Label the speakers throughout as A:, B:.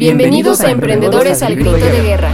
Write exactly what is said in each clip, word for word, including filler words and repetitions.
A: Bienvenidos a Emprendedores al Grito de Guerra.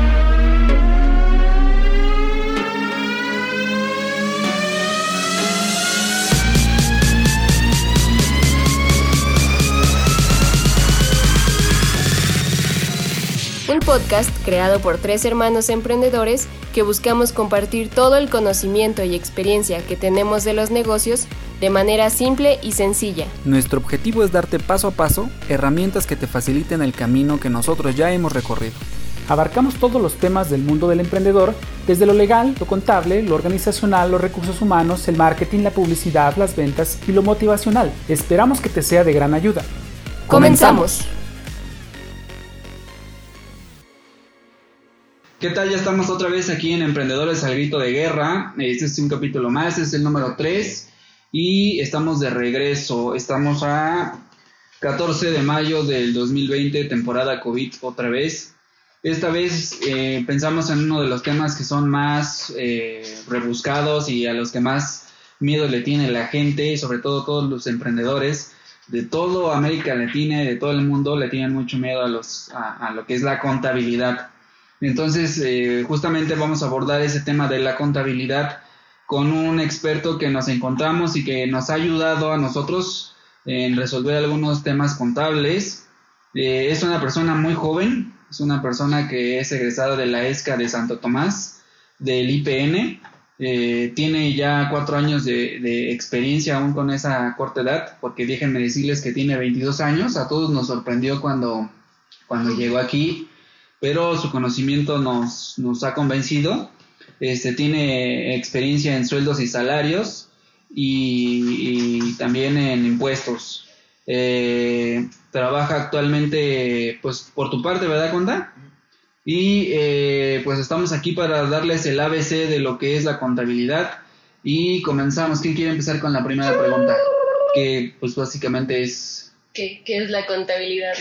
A: Un podcast creado por tres hermanos emprendedores que buscamos compartir todo el conocimiento y experiencia que tenemos de los negocios de manera simple y sencilla.
B: Nuestro objetivo es darte paso a paso herramientas que te faciliten el camino que nosotros ya hemos recorrido.
C: Abarcamos todos los temas del mundo del emprendedor, desde lo legal, lo contable, lo organizacional, los recursos humanos, el marketing, la publicidad, las ventas y lo motivacional. Esperamos que te sea de gran ayuda.
A: ¡Comenzamos!
D: ¿Qué tal? Ya estamos otra vez aquí en Emprendedores al Grito de Guerra. Este es un capítulo más, este es el número tres y estamos de regreso. Estamos a catorce de mayo del dos mil veinte, temporada COVID otra vez. Esta vez eh, pensamos en uno de los temas que son más eh, rebuscados y a los que más miedo le tiene la gente, sobre todo todos los emprendedores de toda América Latina y de todo el mundo le tienen mucho miedo a, los, a, a lo que es la contabilidad. Entonces, eh, justamente vamos a abordar ese tema de la contabilidad con un experto que nos encontramos y que nos ha ayudado a nosotros en resolver algunos temas contables. Eh, es una persona muy joven, es una persona que es egresada de la ESCA de Santo Tomás, del I P N. Eh, tiene ya cuatro años de, de experiencia aún con esa corta edad, porque déjenme decirles que tiene veintidós años. A todos nos sorprendió cuando, cuando llegó aquí, pero su conocimiento nos, nos ha convencido. Este, tiene experiencia en sueldos y salarios y, y también en impuestos. Eh, trabaja actualmente, pues, por tu parte, ¿verdad, Conda? Y eh, pues estamos aquí para darles el A B C de lo que es la contabilidad. Y comenzamos. ¿Quién quiere empezar con la primera pregunta? Que pues básicamente es...
A: ¿Qué, ¿Qué es la contabilidad?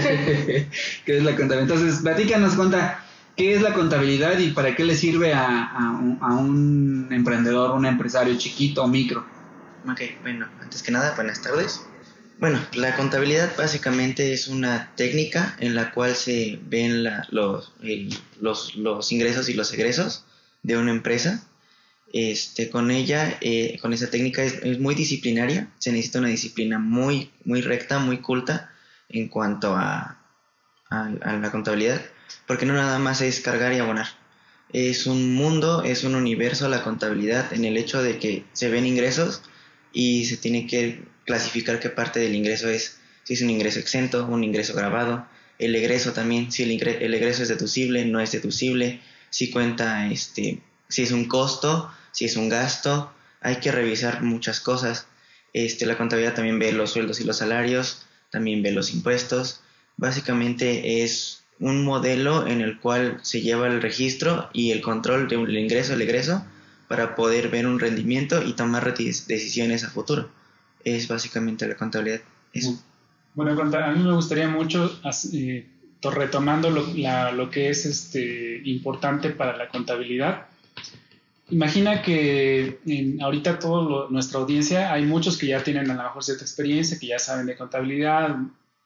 D: ¿Qué es la contabilidad? Entonces, platícanos, Conta, ¿qué es la contabilidad y para qué le sirve a, a, un, a un emprendedor, un empresario chiquito o micro?
E: Ok, bueno, antes que nada, buenas tardes. Bueno, la contabilidad básicamente es una técnica en la cual se ven la, los, el, los, los ingresos y los egresos de una empresa. Este, con ella, eh, con esa técnica es, es muy disciplinaria. Se necesita una disciplina muy, muy recta, muy culta en cuanto a, a, a la contabilidad, porque no nada más es cargar y abonar. Es un mundo, es un universo la contabilidad, en el hecho de que se ven ingresos y se tiene que clasificar qué parte del ingreso es, si es un ingreso exento, un ingreso grabado, el egreso también, si el, ingre, el egreso es deducible, no es deducible, si cuenta, este, si es un costo, si es un gasto. Hay que revisar muchas cosas. Este, la contabilidad también ve los sueldos y los salarios, también ve los impuestos. Básicamente es un modelo en el cual se lleva el registro y el control del ingreso, el egreso, para poder ver un rendimiento y tomar decisiones a futuro. Es básicamente la contabilidad. Eso.
C: Bueno, a mí me gustaría mucho, eh, retomando lo, la, lo que es este, importante para la contabilidad. Imagina que en, ahorita toda nuestra audiencia, hay muchos que ya tienen a lo mejor cierta experiencia, que ya saben de contabilidad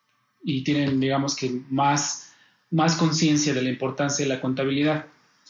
C: y tienen, digamos que, más, más conciencia de la importancia de la contabilidad.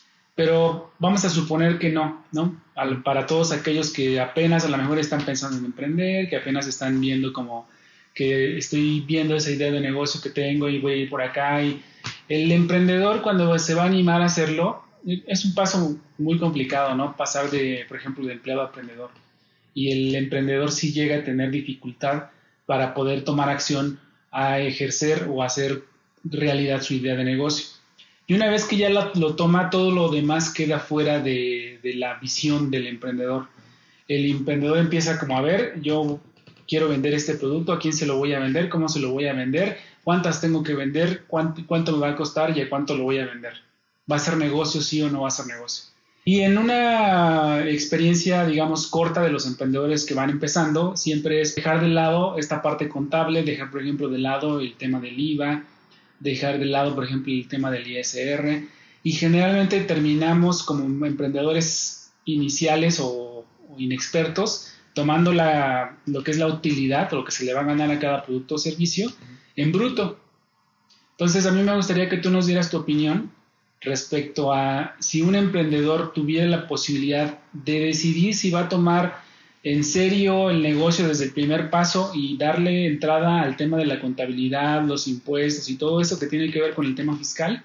C: Pero vamos a suponer que no, ¿no? Al, para todos aquellos que apenas a lo mejor están pensando en emprender, que apenas están viendo como que estoy viendo esa idea de negocio que tengo y voy a ir por acá. Y el emprendedor, cuando se va a animar a hacerlo, es un paso muy complicado, ¿no? Pasar de, por ejemplo, de empleado a emprendedor. Y el emprendedor sí llega a tener dificultad para poder tomar acción a ejercer o hacer realidad su idea de negocio. Y una vez que ya lo, lo toma, todo lo demás queda fuera de, de la visión del emprendedor. El emprendedor empieza como a ver, yo quiero vender este producto, ¿a quién se lo voy a vender? ¿Cómo se lo voy a vender? ¿Cuántas tengo que vender? ¿Cuánto, cuánto me va a costar y a cuánto lo voy a vender? ¿Va a ser negocio, sí o no va a ser negocio? Y en una experiencia, digamos, corta de los emprendedores que van empezando, siempre es dejar de lado esta parte contable, dejar, por ejemplo, de lado el tema del I V A, dejar de lado, por ejemplo, el tema del I S R, y generalmente terminamos como emprendedores iniciales o, o inexpertos tomando la, lo que es la utilidad o lo que se le va a ganar a cada producto o servicio en bruto. Entonces, a mí me gustaría que tú nos dieras tu opinión respecto a si un emprendedor tuviera la posibilidad de decidir si va a tomar en serio el negocio desde el primer paso y darle entrada al tema de la contabilidad, los impuestos y todo eso que tiene que ver con el tema fiscal,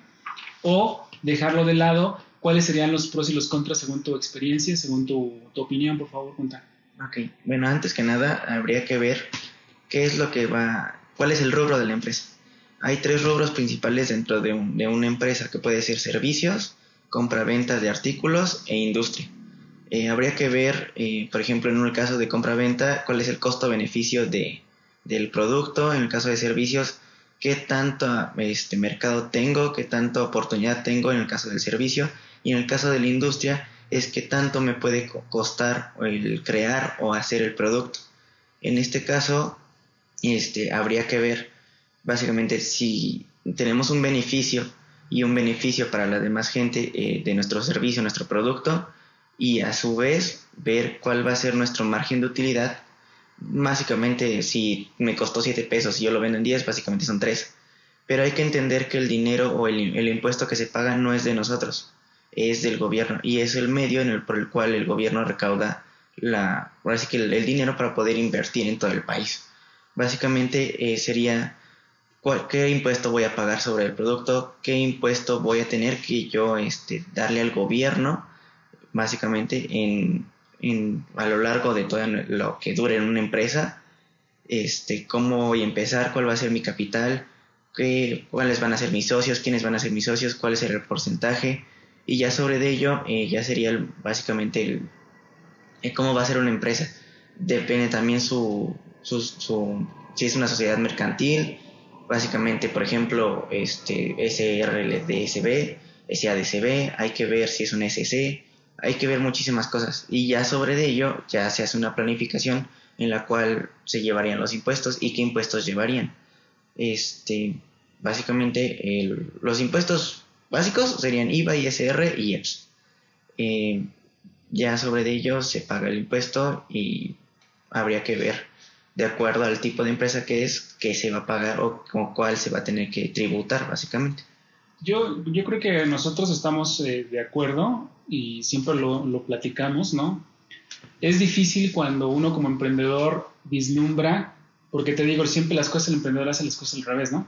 C: o dejarlo de lado. ¿Cuáles serían los pros y los contras según tu experiencia, según tu, tu opinión? Por favor, cuenta.
E: Ok, bueno, antes que nada habría que ver qué es lo que va, cuál es el rubro de la empresa. Hay tres rubros principales dentro de, un, de una empresa, que puede ser servicios, compra-venta de artículos e industria. Eh, habría que ver, eh, por ejemplo, en el caso de compra-venta, cuál es el costo-beneficio de, del producto. En el caso de servicios, qué tanto este, mercado tengo, qué tanta oportunidad tengo en el caso del servicio. Y en el caso de la industria, es qué tanto me puede costar el crear o hacer el producto. En este caso, este, habría que ver básicamente si tenemos un beneficio y un beneficio para la demás gente eh, de nuestro servicio, nuestro producto, y a su vez ver cuál va a ser nuestro margen de utilidad. Básicamente, si me costó siete pesos y yo lo vendo en diez, básicamente son tres. Pero hay que entender que el dinero o el, el impuesto que se paga no es de nosotros, es del gobierno, y es el medio en el, por el cual el gobierno recauda la, ahora sí que el, el dinero para poder invertir en todo el país. Básicamente eh, sería cuál, qué impuesto voy a pagar sobre el producto, qué impuesto voy a tener que yo este, darle al gobierno, básicamente en, en, a lo largo de todo lo que dure en una empresa, este, cómo voy a empezar, cuál va a ser mi capital, qué, cuáles van a ser mis socios, quiénes van a ser mis socios, cuál es el porcentaje, y ya sobre de ello eh, ya sería el, básicamente el, el cómo va a ser una empresa. Depende también su, su, su si es una sociedad mercantil, básicamente, por ejemplo, este S R D S B, S A D C B, hay que ver si es un S C, hay que ver muchísimas cosas, y ya sobre de ello ya se hace una planificación en la cual se llevarían los impuestos y qué impuestos llevarían. Este, básicamente el, los impuestos básicos serían I V A, I S R y I E P S. Eh, ya sobre de ello se paga el impuesto y habría que ver de acuerdo al tipo de empresa que es, qué se va a pagar o con cuál se va a tener que tributar básicamente.
C: Yo, yo creo que nosotros estamos eh, de acuerdo y siempre lo, lo platicamos, ¿no? Es difícil cuando uno como emprendedor vislumbra, porque te digo, siempre las cosas, el emprendedor hace las cosas al revés, ¿no?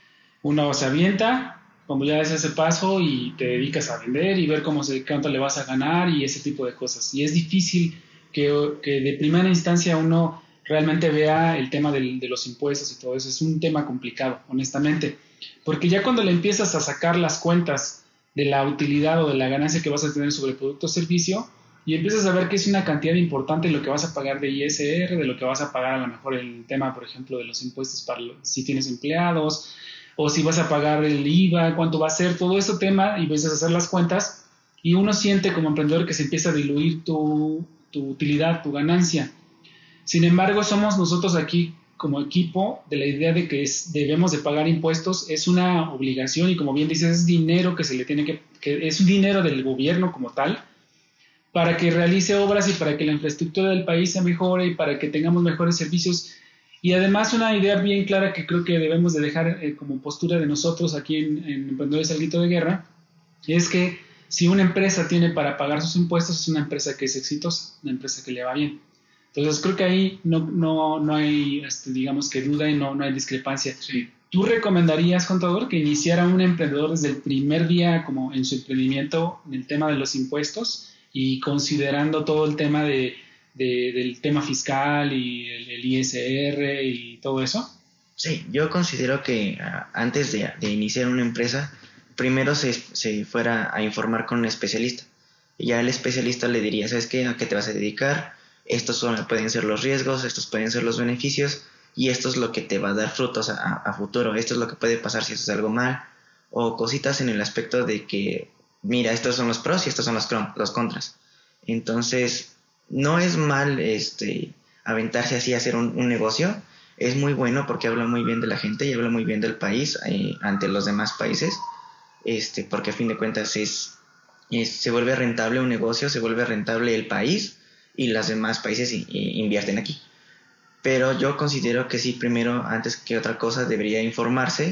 C: Uno se avienta, como ya es ese paso y te dedicas a vender y ver cómo se, cuánto le vas a ganar y ese tipo de cosas. Y es difícil que, que de primera instancia uno realmente vea el tema del, de los impuestos y todo eso. Es un tema complicado, honestamente, porque ya cuando le empiezas a sacar las cuentas de la utilidad o de la ganancia que vas a tener sobre el producto o servicio y empiezas a ver que es una cantidad importante de lo que vas a pagar de I S R, de lo que vas a pagar a lo mejor el tema, por ejemplo, de los impuestos para lo, si tienes empleados, o si vas a pagar el I V A, cuánto va a ser, todo ese tema, y empiezas a hacer las cuentas y uno siente como emprendedor que se empieza a diluir tu, tu utilidad, tu ganancia. Sin embargo, somos nosotros aquí como equipo de la idea de que es, debemos de pagar impuestos, es una obligación y como bien dices, es dinero que se le tiene que, que es un dinero del gobierno como tal, para que realice obras y para que la infraestructura del país se mejore y para que tengamos mejores servicios. Y además una idea bien clara que creo que debemos de dejar eh, como postura de nosotros aquí en, en Emprendedores al Grito de Guerra, es que si una empresa tiene para pagar sus impuestos, es una empresa que es exitosa, una empresa que le va bien. Entonces creo que ahí no, no, no hay, este, digamos que duda y no, no hay discrepancia.
D: Sí.
C: ¿Tú recomendarías, contador, que iniciara un emprendedor desde el primer día como en su emprendimiento en el tema de los impuestos y considerando todo el tema de, de, del tema fiscal y el, el I S R y todo eso?
E: Sí, yo considero que uh, antes de, de iniciar una empresa, primero se, se fuera a informar con un especialista. Y ya el especialista le diría, ¿sabes qué? ¿A qué te vas a dedicar? Estos son, pueden ser los riesgos, estos pueden ser los beneficios y esto es lo que te va a dar frutos a, a futuro. Esto es lo que puede pasar si haces algo mal, o cositas en el aspecto de que, mira, estos son los pros y estos son los, los contras. Entonces, no es mal este, aventarse así a hacer un, un negocio. Es muy bueno porque habla muy bien de la gente y habla muy bien del país eh, ante los demás países, este, porque a fin de cuentas es, es, se vuelve rentable un negocio, se vuelve rentable el país y los demás países i- i- invierten aquí. Pero yo considero que sí, primero, antes que otra cosa, debería informarse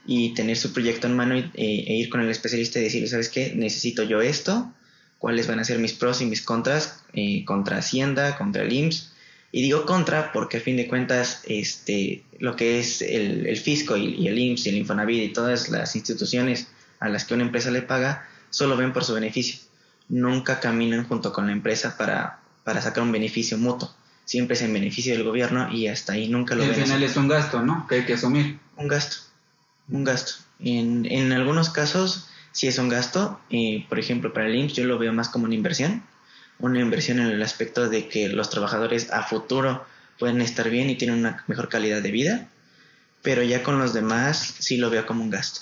E: y tener su proyecto en mano y, eh, e ir con el especialista y decirle, ¿sabes qué? Necesito yo esto, cuáles van a ser mis pros y mis contras eh, contra Hacienda, contra el I M S S. Y digo contra porque a fin de cuentas este, lo que es el, el fisco y, y el I M S S y el Infonavit y todas las instituciones a las que una empresa le paga solo ven por su beneficio. Nunca caminan junto con la empresa para, para sacar un beneficio mutuo. Siempre es en beneficio del gobierno y hasta ahí nunca lo ven.
D: Al final es un gasto, ¿no? Que hay que asumir.
E: Un gasto, un gasto. En, en algunos casos sí es un gasto. Eh, por ejemplo, para el I M S S yo lo veo más como una inversión. Una inversión en el aspecto de que los trabajadores a futuro pueden estar bien y tienen una mejor calidad de vida. Pero ya con los demás sí lo veo como un gasto.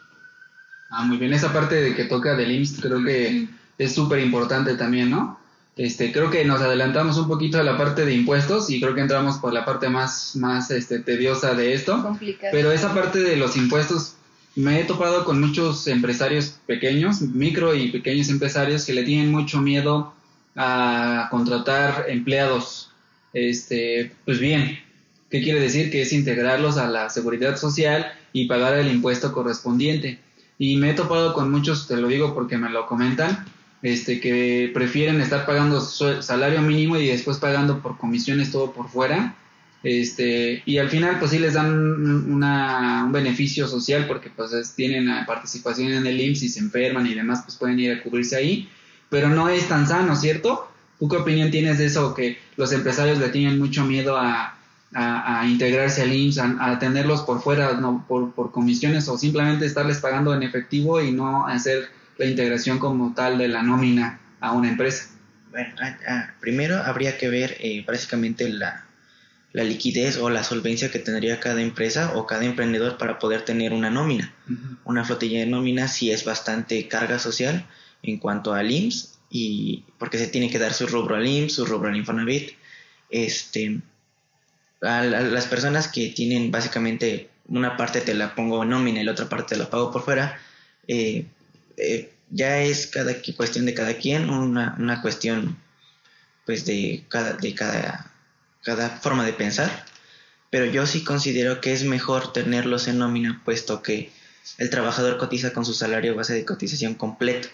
D: Ah, muy bien. Esa parte de que toca del I M S S creo que es súper importante también, ¿no? Este, creo que nos adelantamos un poquito a la parte de impuestos y creo que entramos por la parte más, más este, tediosa de esto.
A: Complicado.
D: Pero esa parte de los impuestos, me he topado con muchos empresarios pequeños, micro y pequeños empresarios que le tienen mucho miedo a contratar empleados. Este, pues bien, ¿qué quiere decir? Que es integrarlos a la seguridad social y pagar el impuesto correspondiente. Y me he topado con muchos, te lo digo porque me lo comentan, este, que prefieren estar pagando salario mínimo y después pagando por comisiones todo por fuera, este, y al final pues sí les dan una, un beneficio social porque pues es, tienen participación en el I M S S y se enferman y demás, pues pueden ir a cubrirse ahí, pero no es tan sano, ¿cierto? ¿Tú qué opinión tienes de eso? Que los empresarios le tienen mucho miedo a, a, a integrarse al I M S S, a, a tenerlos por fuera, no por, por comisiones, o simplemente estarles pagando en efectivo y no hacer la integración como tal de la nómina a una empresa.
E: Bueno, ah, ah, primero habría que ver eh, básicamente la, la liquidez o la solvencia que tendría cada empresa o cada emprendedor para poder tener una nómina. Uh-huh. Una flotilla de nómina sí es bastante carga social en cuanto al I M S S, y porque se tiene que dar su rubro al I M S S, su rubro al Infonavit. Este, a, a las personas que tienen básicamente una parte te la pongo en nómina y la otra parte te la pago por fuera, eh, Eh, ya es cada cuestión de cada quien, una, una cuestión pues de cada de cada cada forma de pensar, pero yo sí considero que es mejor tenerlos en nómina, puesto que el trabajador cotiza con su salario base de cotización completo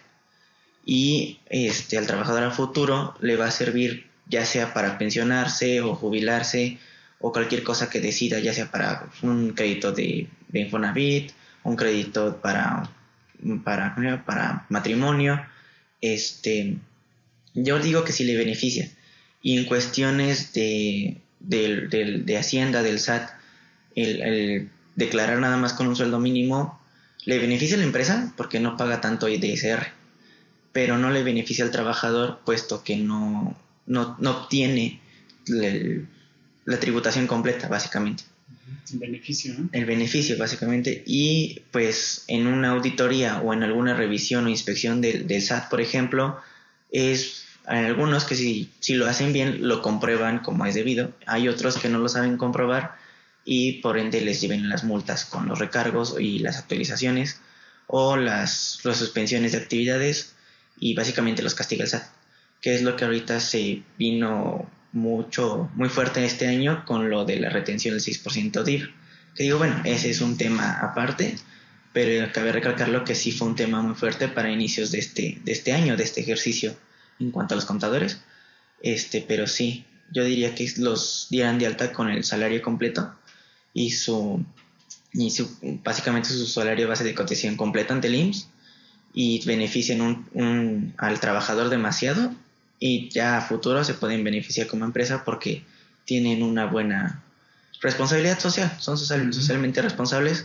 E: y este al trabajador a futuro le va a servir ya sea para pensionarse o jubilarse o cualquier cosa que decida, ya sea para un crédito de, de Infonavit, un crédito para Para, para matrimonio. Este, yo digo que sí le beneficia. Y en cuestiones de, de, de, de Hacienda, del S A T, el, el declarar nada más con un sueldo mínimo le beneficia a la empresa porque no paga tanto I D S R, pero no le beneficia al trabajador puesto que no, no, no obtiene el, la tributación completa, básicamente.
C: El beneficio, ¿no? El
E: beneficio, básicamente. Y pues en una auditoría o en alguna revisión o inspección del, del S A T, por ejemplo, es hay algunos que si, si lo hacen bien lo comprueban como es debido. Hay otros que no lo saben comprobar y por ende les lleven las multas con los recargos y las actualizaciones o las, las suspensiones de actividades y básicamente los castiga el S A T, que es lo que ahorita se vino mucho, muy fuerte este año con lo de la retención del seis por ciento D I R, que digo, bueno, ese es un tema aparte, pero cabe recalcarlo que sí fue un tema muy fuerte para inicios de este, de este año, de este ejercicio en cuanto a los contadores, este, pero sí, yo diría que los dieran de alta con el salario completo y su, y su básicamente su salario base de cotización completo ante el I M S S y benefician un, un, al trabajador demasiado. Y ya a futuro se pueden beneficiar como empresa porque tienen una buena responsabilidad social, son social, uh-huh. socialmente responsables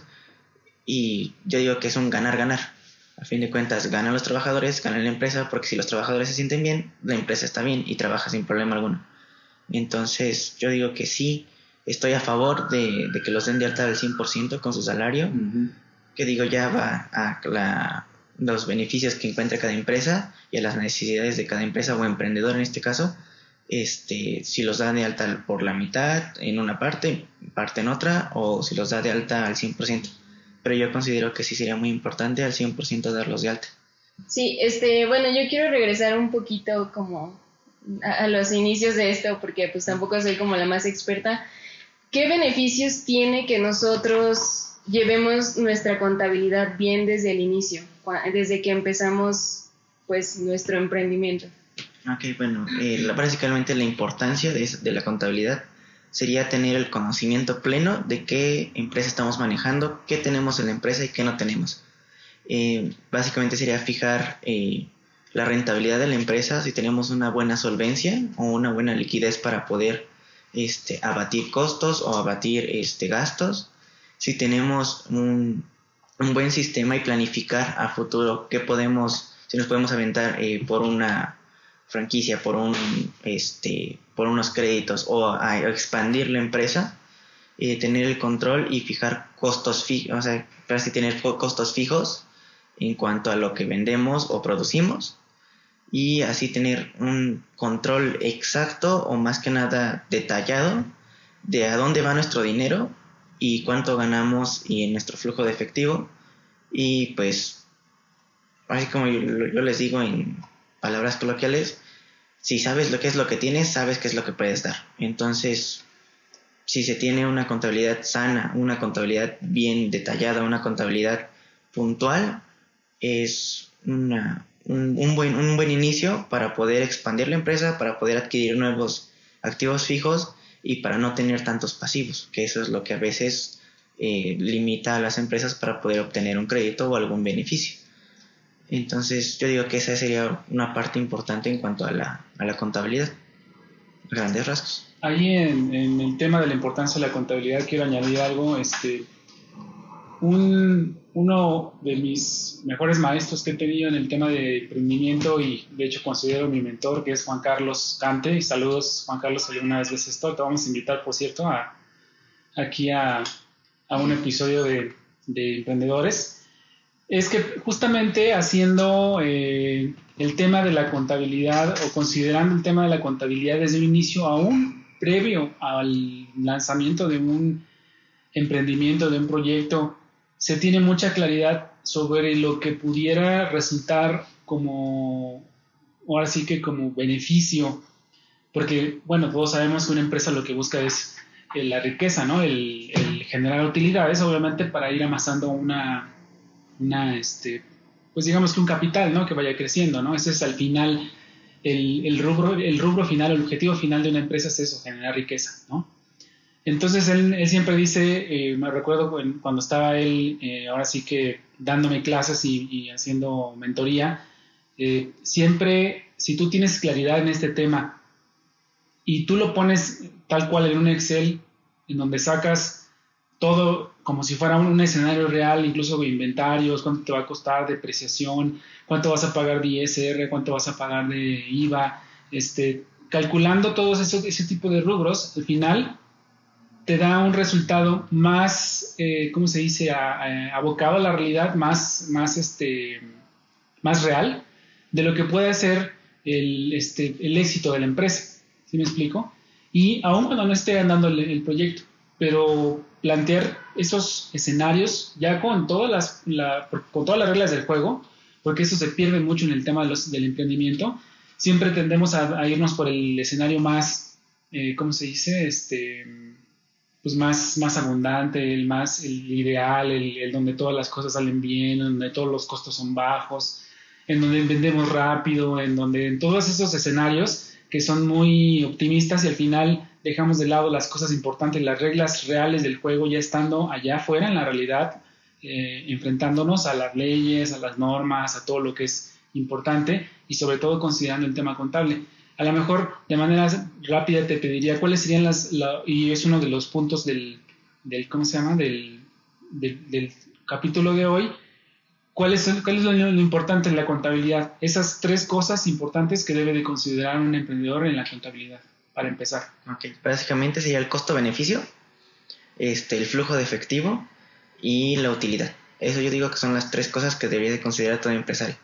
E: y yo digo que es un ganar-ganar. A fin de cuentas ganan los trabajadores, gana la empresa, porque si los trabajadores se sienten bien, la empresa está bien y trabaja sin problema alguno. Entonces yo digo que sí, estoy a favor de, de que los den de alta al cien por ciento con su salario, uh-huh. que digo ya va a la... los beneficios que encuentra cada empresa y a las necesidades de cada empresa o emprendedor en este caso, este, si los da de alta por la mitad en una parte, parte en otra, o si los da de alta al cien por ciento. Pero yo considero que sí sería muy importante al cien por ciento darlos de alta.
A: Sí, este, bueno, yo quiero regresar un poquito como a, a los inicios de esto, porque pues tampoco soy como la más experta. ¿Qué beneficios tiene que nosotros llevemos nuestra contabilidad bien desde el inicio, desde que empezamos pues nuestro emprendimiento.
E: Ok, bueno, eh, la, básicamente la importancia de, de la contabilidad sería tener el conocimiento pleno de qué empresa estamos manejando, qué tenemos en la empresa y qué no tenemos. Eh, básicamente sería fijar eh, la rentabilidad de la empresa, si tenemos una buena solvencia o una buena liquidez para poder este, abatir costos o abatir este, gastos, si tenemos un, un buen sistema y planificar a futuro qué podemos, si nos podemos aventar eh, por una franquicia, por un este por unos créditos o a, a expandir la empresa, eh, tener el control y fijar costos fijos, o sea, casi tener costos fijos en cuanto a lo que vendemos o producimos, y así tener un control exacto o más que nada detallado de a dónde va nuestro dinero y cuánto ganamos y en nuestro flujo de efectivo. Y pues así como yo, yo les digo en palabras coloquiales, si sabes lo que es lo que tienes, sabes qué es lo que puedes dar. Entonces, si se tiene una contabilidad sana, una contabilidad bien detallada, una contabilidad puntual, es una, un, un, buen, un buen inicio para poder expandir la empresa, para poder adquirir nuevos activos fijos y para no tener tantos pasivos, que eso es lo que a veces eh, limita a las empresas para poder obtener un crédito o algún beneficio. Entonces yo digo que esa sería una parte importante en cuanto a la, a la contabilidad, grandes rasgos.
C: Ahí en, en el tema de la importancia de la contabilidad quiero añadir algo. Este, un, uno de mis mejores maestros que he tenido en el tema de emprendimiento, y de hecho considero mi mentor, que es Juan Carlos Cante. Y saludos, Juan Carlos, alguna vez ves esto. Te vamos a invitar, por cierto, a, aquí a, a un episodio de, de Emprendedores. Es que justamente haciendo eh, el tema de la contabilidad, o considerando el tema de la contabilidad desde un inicio, aún previo al lanzamiento de un emprendimiento, de un proyecto, se tiene mucha claridad sobre lo que pudiera resultar como, ahora sí que como beneficio, porque bueno, todos sabemos que una empresa lo que busca es eh, la riqueza, ¿no? El, el generar utilidades, obviamente, para ir amasando una una este pues digamos que un capital, ¿no? Que vaya creciendo, ¿no? Ese es al final el, el rubro el rubro final, el objetivo final de una empresa es eso, generar riqueza, ¿no? Entonces él, él siempre dice, eh, me recuerdo cuando estaba él eh, ahora sí que dándome clases y, y haciendo mentoría, eh, siempre, si tú tienes claridad en este tema y tú lo pones tal cual en un Excel, en donde sacas todo como si fuera un, un escenario real, incluso inventarios, cuánto te va a costar, depreciación, cuánto vas a pagar de I S R, cuánto vas a pagar de I V A, este, calculando todos esos, ese tipo de rubros, al final te da un resultado más, eh, ¿cómo se dice?, a, a, abocado a la realidad, más, más, este, más real de lo que puede ser el, este, el éxito de la empresa. ¿Sí me explico? Y aún cuando no esté andando el, el proyecto, pero plantear esos escenarios ya con todas las, la, con todas las reglas del juego, porque eso se pierde mucho en el tema de los, del emprendimiento. Siempre tendemos a, a irnos por el escenario más, eh, ¿cómo se dice?, este, pues más, más abundante, el más el ideal, el, el donde todas las cosas salen bien, donde todos los costos son bajos, en donde vendemos rápido, en donde en todos esos escenarios que son muy optimistas, y al final dejamos de lado las cosas importantes, las reglas reales del juego, ya estando allá afuera en la realidad, eh, enfrentándonos a las leyes, a las normas, a todo lo que es importante, y sobre todo considerando el tema contable. A lo mejor de manera rápida te pediría cuáles serían las, la, y es uno de los puntos del, del ¿cómo se llama?, del, del, del capítulo de hoy. ¿Cuál es, ¿Cuál es lo, lo importante en la contabilidad? Esas tres cosas importantes que debe de considerar un emprendedor en la contabilidad, para empezar.
E: Ok, básicamente sería el costo-beneficio, este, el flujo de efectivo y la utilidad. Eso yo digo que son las tres cosas que debería de considerar todo empresario.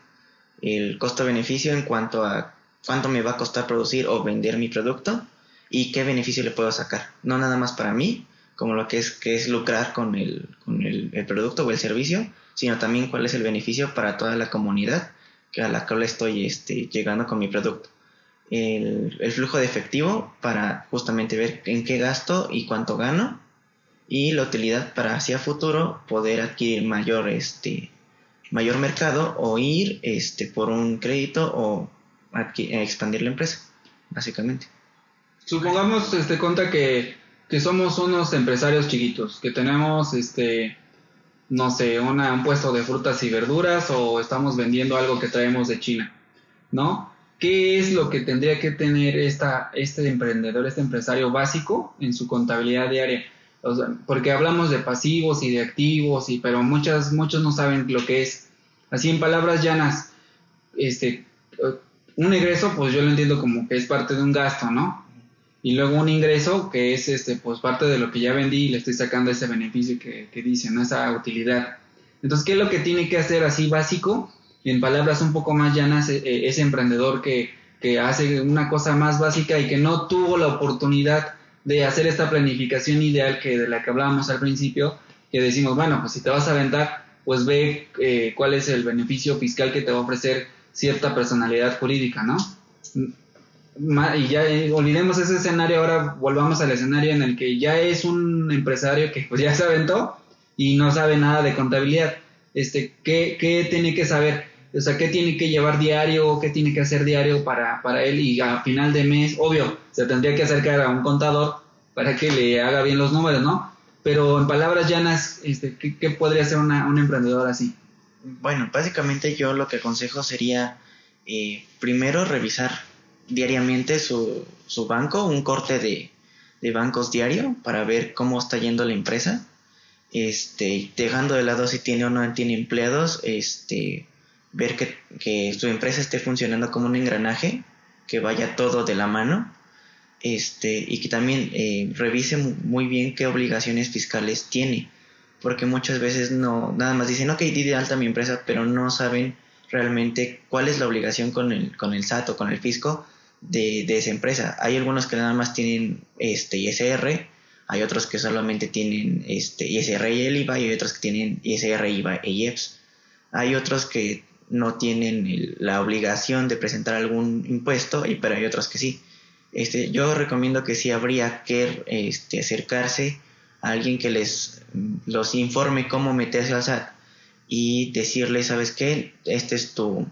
E: El costo-beneficio en cuanto a cuánto me va a costar producir o vender mi producto y qué beneficio le puedo sacar. No nada más para mí, como lo que es, que es lucrar con el, con el, el producto o el servicio, sino también cuál es el beneficio para toda la comunidad a la cual estoy este, llegando con mi producto. El, el flujo de efectivo para justamente ver en qué gasto y cuánto gano. y la utilidad para hacia futuro poder adquirir mayor este mayor mercado o ir este por un crédito o adqui- expandir la empresa, básicamente.
D: Supongamos, este, Conta, que, que somos unos empresarios chiquitos, que tenemos, este, no sé, una, un puesto de frutas y verduras o estamos vendiendo algo que traemos de China, ¿no? ¿Qué es lo que tendría que tener esta, este emprendedor, este empresario básico en su contabilidad diaria? O sea, porque hablamos de pasivos y de activos, y, pero muchas, muchos no saben lo que es. Así, en palabras llanas, este, un egreso, pues yo lo entiendo como que es parte de un gasto, ¿no? Y luego un ingreso que es este pues parte de lo que ya vendí y le estoy sacando ese beneficio que, que dicen, ¿no? Esa utilidad. Entonces, ¿qué es lo que tiene que hacer así básico? En palabras un poco más llanas, eh, ese emprendedor que, que hace una cosa más básica y que no tuvo la oportunidad de hacer esta planificación ideal que de la que hablábamos al principio, que decimos, bueno, pues si te vas a aventar, pues ve eh, cuál es el beneficio fiscal que te va a ofrecer cierta personalidad jurídica, ¿no? Y ya eh, olvidemos ese escenario, ahora volvamos al escenario en el que ya es un empresario que pues ya se aventó y no sabe nada de contabilidad. Este, ¿qué, qué tiene que saber? O sea, ¿qué tiene que llevar diario? ¿Qué tiene que hacer diario para, para él? Y a final de mes, obvio, se tendría que acercar a un contador para que le haga bien los números, ¿no? Pero en palabras llanas, este, ¿qué, qué podría hacer una, un emprendedor así?
E: Bueno, básicamente yo lo que aconsejo sería eh, primero revisar diariamente su, su banco, un corte de, de bancos diario para ver cómo está yendo la empresa, este, dejando de lado si tiene o no tiene empleados, este, ver que, que su empresa esté funcionando como un engranaje, que vaya todo de la mano, este, y que también eh, revise muy bien qué obligaciones fiscales tiene, porque muchas veces no, nada más dicen, ok, di de alta mi empresa, pero no saben realmente cuál es la obligación con el, con el S A T o con el fisco de, de esa empresa. Hay algunos que nada más tienen este I S R, hay otros que solamente tienen este I S R y el I V A, y hay otros que tienen I S R, I V A e I E P S. Hay otros que no tienen el, la obligación de presentar algún impuesto, y, pero hay otros que sí. Este, yo recomiendo que sí habría que este, acercarse a alguien que les los informe cómo meterse al S A T y decirle, ¿sabes qué? Este es tu,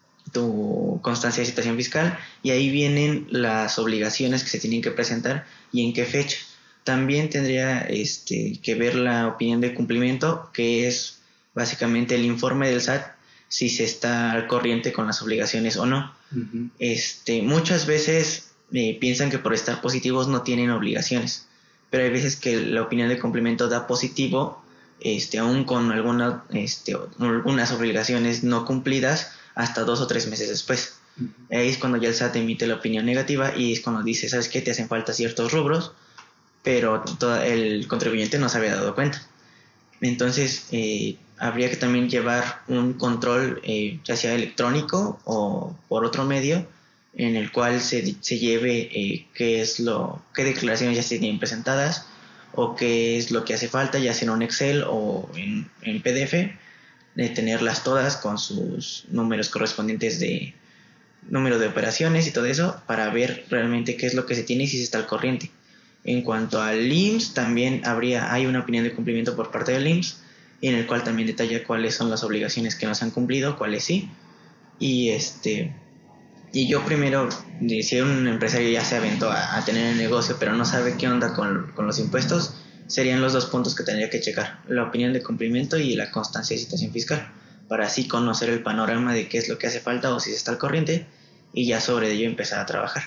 E: tu constancia de situación fiscal, y ahí vienen las obligaciones que se tienen que presentar y en qué fecha. También tendría este, que ver la opinión de cumplimiento, que es básicamente el informe del S A T si se está al corriente con las obligaciones o no. Uh-huh. Este, muchas veces eh, piensan que por estar positivos no tienen obligaciones, pero hay veces que la opinión de cumplimiento da positivo, este, aún con alguna, este, algunas obligaciones no cumplidas hasta dos o tres meses después. Uh-huh. Ahí es cuando ya el S A T emite la opinión negativa, y es cuando dice, ¿sabes qué? Te hacen falta ciertos rubros, pero todo el contribuyente no se había dado cuenta. Entonces eh, habría que también llevar un control, eh, ya sea electrónico o por otro medio, en el cual se, se lleve eh, qué es lo, qué declaraciones ya se tienen presentadas, o qué es lo que hace falta, ya sea en un Excel o en, en P D F, de tenerlas todas con sus números correspondientes de número de operaciones y todo eso, para ver realmente qué es lo que se tiene y si se está al corriente. En cuanto al I M S S, también habría, hay una opinión de cumplimiento por parte del I M S S, en el cual también detalla cuáles son las obligaciones que no se han cumplido, cuáles sí. Y este y yo primero, si un empresario ya se aventó a, a tener el negocio, pero no sabe qué onda con, con los impuestos, serían los dos puntos que tendría que checar: la opinión de cumplimiento y la constancia de situación fiscal, para así conocer el panorama de qué es lo que hace falta o si se está al corriente, y ya sobre ello empezar a trabajar.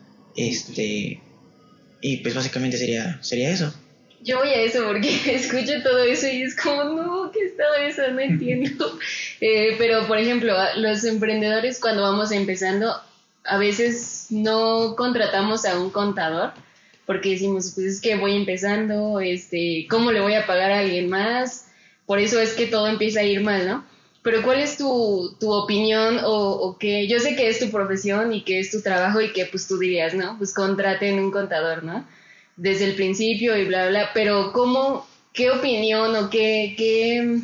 E: Este y pues básicamente sería sería eso.
A: Yo voy a eso porque escucho todo eso y es como, no, ¿qué es todo eso? No entiendo. eh, pero, por ejemplo, los emprendedores, cuando vamos empezando, a veces no contratamos a un contador porque decimos, pues es que voy empezando, este, ¿cómo le voy a pagar a alguien más? Por eso es que todo empieza a ir mal, ¿no? Pero ¿cuál es tu, tu opinión o, o qué? Yo sé que es tu profesión y que es tu trabajo y que pues tú dirías, ¿no? Pues contraten un contador, ¿no? Desde el principio y bla, bla, pero ¿cómo, qué opinión o qué, qué,